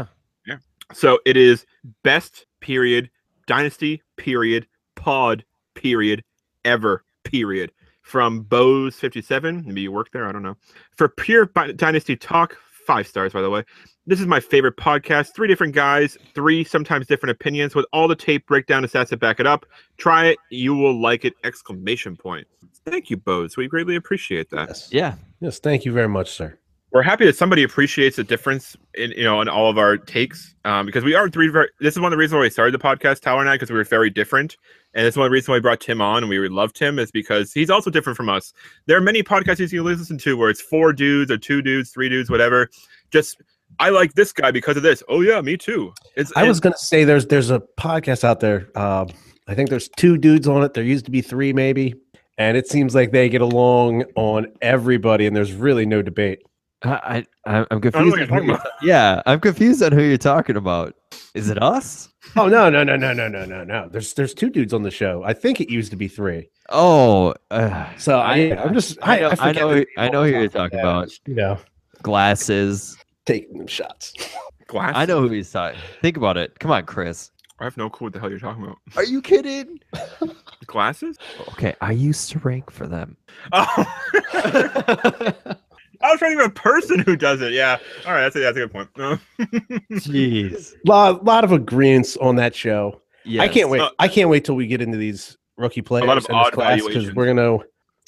So it is best period dynasty period pod period ever period from Bose fifty-seven. Maybe you work there. I don't know. For pure bi- dynasty talk, five stars by the way. This is my favorite podcast. Three different guys, three sometimes different opinions with all the tape breakdown and stats to back it up. Try it, you will like it! Exclamation point. Thank you, Bose. We greatly appreciate that. yes. Yeah. Yes, thank you very much, sir. We're happy that somebody appreciates the difference in you know in all of our takes um, because we are three very. This is one of the reasons why we started the podcast, Tyler and I, because we were very different, and it's one of the reasons why we brought Tim on and we loved Tim is because he's also different from us. There are many podcasts you can listen to where it's four dudes or two dudes, three dudes, whatever. Just I like this guy because of this. Oh yeah, me too. It's I was gonna say there's there's a podcast out there. Um, I think there's two dudes on it. There used to be three, maybe, and it seems like they get along on everybody, and there's really no debate. I, I I'm I don't know confused. what you're on who talking you're about. ta- yeah, I'm confused on who you're talking about. Is it us? Oh no no no no no no no no. There's there's two dudes on the show. I think it used to be three. Oh, uh, So I I'm just I I know- I, I forget know the who- name I off know the who you're top of talking my head. about. You know, glasses. taking them shots. glass. I know who he's talking. Think about it. Come on, Chris. I have no clue what the hell you're talking about. Are you kidding? Glasses? Okay, I used to rank for them. Oh. I was trying to think of a person who does it. Yeah. All right. That's a, that's a good point. No. Jeez. lot lot of agreements on that show. Yes. I can't wait. Uh, I can't wait till we get into these rookie players. lot of in this odd class, 'cause valuations. we're gonna.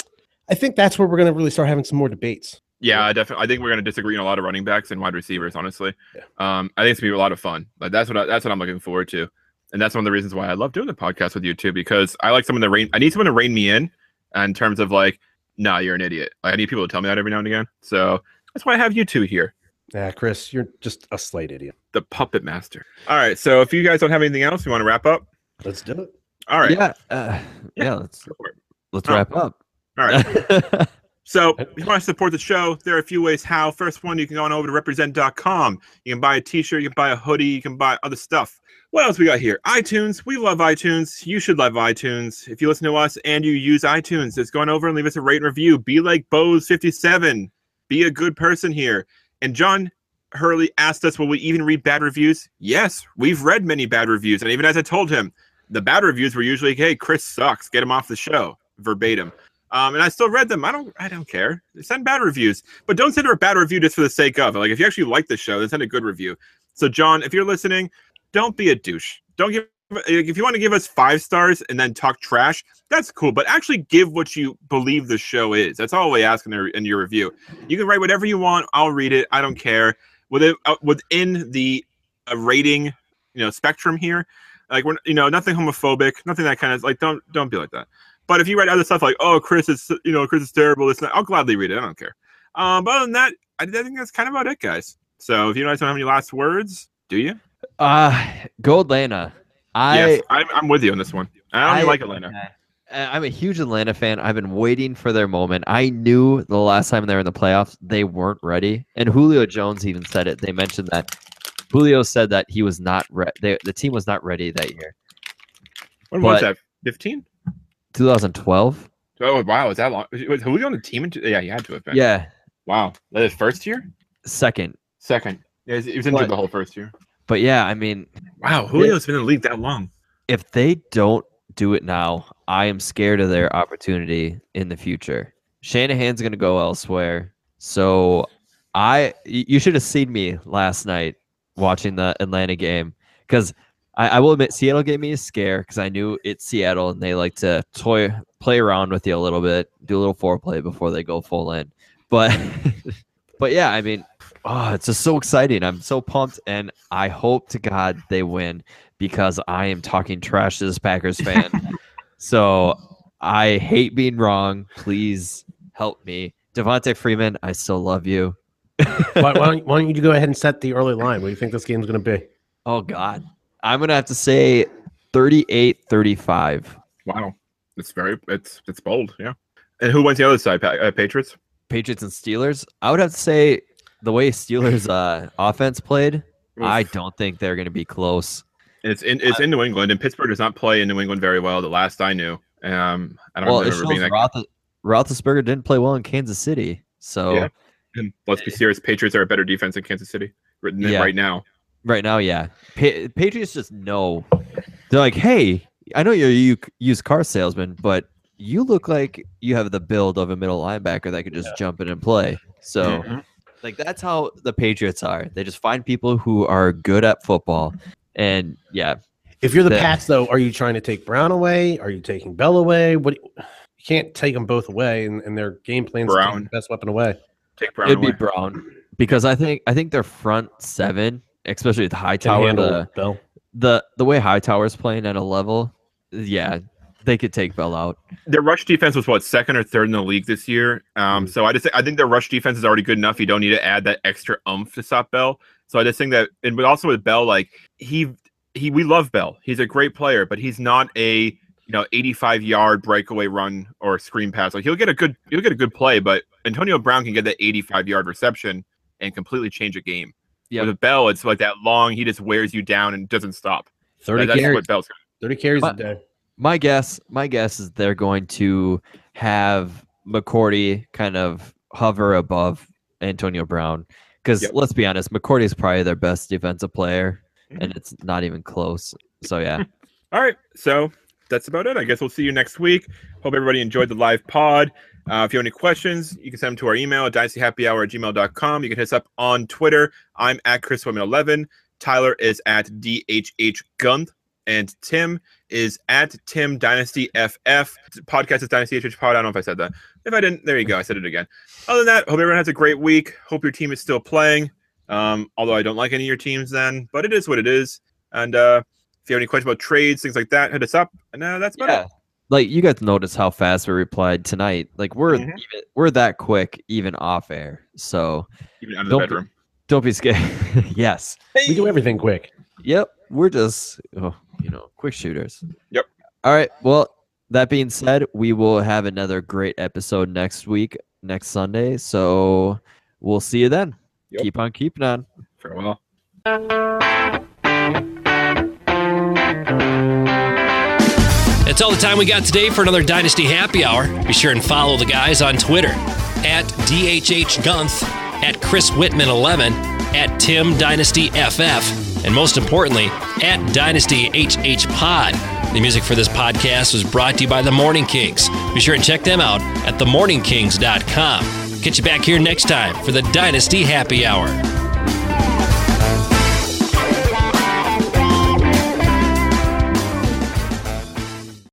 I think that's where we're gonna really start having some more debates. Yeah, I definitely. I think we're going to disagree on a lot of running backs and wide receivers. Honestly, Yeah. um, I think it's going to be a lot of fun. Like that's what I, that's what I'm looking forward to, and that's one of the reasons why I love doing the podcast with you too. Because I like someone to rein. I need someone to rein me in, in terms of like, nah, you're an idiot. Like, I need people to tell me that every now and again. So that's why I have you two here, Yeah, Chris, you're just a slight idiot. the puppet master. All right. So if you guys don't have anything else, you want to wrap up? Let's do it. All right. Yeah. Uh, yeah. Let's Go for it. let's Oh. wrap up. All right. So if you want to support the show, there are a few ways how. First one, you can go on over to represent dot com. You can buy a t-shirt, you can buy a hoodie, you can buy other stuff. What else we got here? iTunes. We love iTunes. You should love iTunes. If you listen to us and you use iTunes, just go on over and leave us a rate and review. Be like Bose fifty-seven. Be a good person here. And John Hurley asked us, will we even read bad reviews? Yes, we've read many bad reviews. And even as I told him, the bad reviews were usually, hey, Chris sucks. Get him off the show. Verbatim. Um, and I still read them. I don't I don't care. Send bad reviews. But don't send a bad review just for the sake of it. Like, if you actually like the show, then send a good review. So, John, if you're listening, don't be a douche. Don't give if you want to give us five stars and then talk trash, that's cool. But actually give what you believe the show is. That's all we ask in, the, in your review. You can write whatever you want. I'll read it. I don't care. Within, uh, within the uh, rating, you know, spectrum here, like we're you know nothing homophobic, nothing that kind of like don't don't be like that. But if you write other stuff like, oh, Chris is, you know, Chris is terrible, it's not, I'll gladly read it. I don't care. Um, but other than that, I, I think that's kind of about it, guys. So if you guys don't have any last words, do you? Uh, go Atlanta. I yes, I'm, I'm with you on this one. I only I- like Atlanta. I- I'm a huge Atlanta fan. I've been waiting for their moment. I knew the last time they were in the playoffs, they weren't ready. And Julio Jones even said it. They mentioned that Julio said that he was not ready. The team was not ready that year. When But- was that? fifteen? twenty twelve. Oh wow, is that long? Was Julio on the team? In, yeah, he had to have been. Yeah, Wow. That his first year? second. Second. Yeah, he was injured But- the whole first year. But yeah, I mean, Wow, Julio's been in the league that long. if they don't do it now, I am scared of their opportunity in the future. Shanahan's going to go elsewhere. So I, y- you should have seen me last night watching the Atlanta game because I, I will admit Seattle gave me a scare because I knew it's Seattle and they like to toy play around with you a little bit, do a little foreplay before they go full in. But but yeah, I mean, oh, it's just so exciting. I'm so pumped, and I hope to God they win because I am talking trash to this Packers fan. So I hate being wrong. Please help me. Devontae Freeman, I still love you. why, why, don't, why don't you go ahead and set the early line? What do you think this game's going to be? Oh, God. I'm going to have to say thirty-eight thirty-five. Wow. It's very it's it's bold, yeah. And who wins the other side? Pa- uh, Patriots? Patriots and Steelers. I would have to say the way Steelers uh, offense played, I Oof. don't think they're going to be close. It's in it's in New England, and Pittsburgh does not play in New England very well. The last I knew, um, I don't Well, it remember shows being that. Roth- Roethlisberger didn't play well in Kansas City. So Yeah. And let's be serious, Patriots are a better defense than Kansas City right Yeah. right now. right now, yeah. Pa- Patriots just know. They're like, hey, I know you're a u- used car salesman, but you look like you have the build of a middle linebacker that could just jump in and play. So, Mhm. like, that's how the Patriots are. They just find people who are good at football. And yeah, If you're the The- Pats, though, are you trying to take Brown away? Are you taking Bell away? What you can't take them both away, and, and their game plan's to take Brown. the best weapon away. Take Brown it'd be away. Brown because I think I think their front seven, especially with Can Hightower, handle the, Bell. the the way Hightower's playing at a level, yeah, they could take Bell out. Their rush defense was what second or third in the league this year. Um, Mm. so I just I think their rush defense is already good enough. You don't need to add that extra oomph to stop Bell. So I just think that, and but also with Bell, like he he we love Bell. He's a great player, but he's not a you know eighty-five yard breakaway run or screen pass. Like he'll get a good he'll get a good play, but Antonio Brown can get that eighty-five yard reception and completely change a game. Yep. With Bell, it's like that long. He just wears you down and doesn't stop. thirty That's carries. what Bell's got. thirty carries But- a day. My guess, my guess is they're going to have McCourty kind of hover above Antonio Brown because Yep. let's be honest, McCourty is probably their best defensive player, Mhm. and it's not even close. So yeah, All right, so that's about it. I guess we'll see you next week. Hope everybody enjoyed the live pod. Uh, if you have any questions, you can send them to our email at dynastyhappyhour at gmail dot com. You can hit us up on Twitter. I'm at Chris Women eleven. Tyler is at D H H Gunth. And Tim is at Tim Dynasty F F. Podcast is Dynasty H H Pod. I don't know if I said that. If I didn't, there you go. I said it again. Other than that, hope everyone has a great week. Hope your team is still playing. Um, although I don't like any of your teams then, but it is what it is. And uh, if you have any questions about trades, things like that, hit us up. And uh, that's about yeah. it. Like you guys notice how fast we replied tonight. Like we're Mhm. even, we're that quick even off air. So Even out of the Don't be- bedroom. don't be scared. Yes. We do everything quick. Yep. We're just, oh, you know, quick shooters. Yep. All right. Well, that being said, we will have another great episode next week, next Sunday. So we'll see you then. Yep. Keep on keeping on. Farewell. That's all the time we got today for another Dynasty Happy Hour. Be sure and follow the guys on Twitter at D H H Gunth, at Chris Whitman eleven, at Tim Dynasty F F, and most importantly, at Dynasty H H Pod. The music for this podcast was brought to you by the Morning Kings. Be sure and check them out at the morning kings dot com. Catch you back here next time for the Dynasty Happy Hour.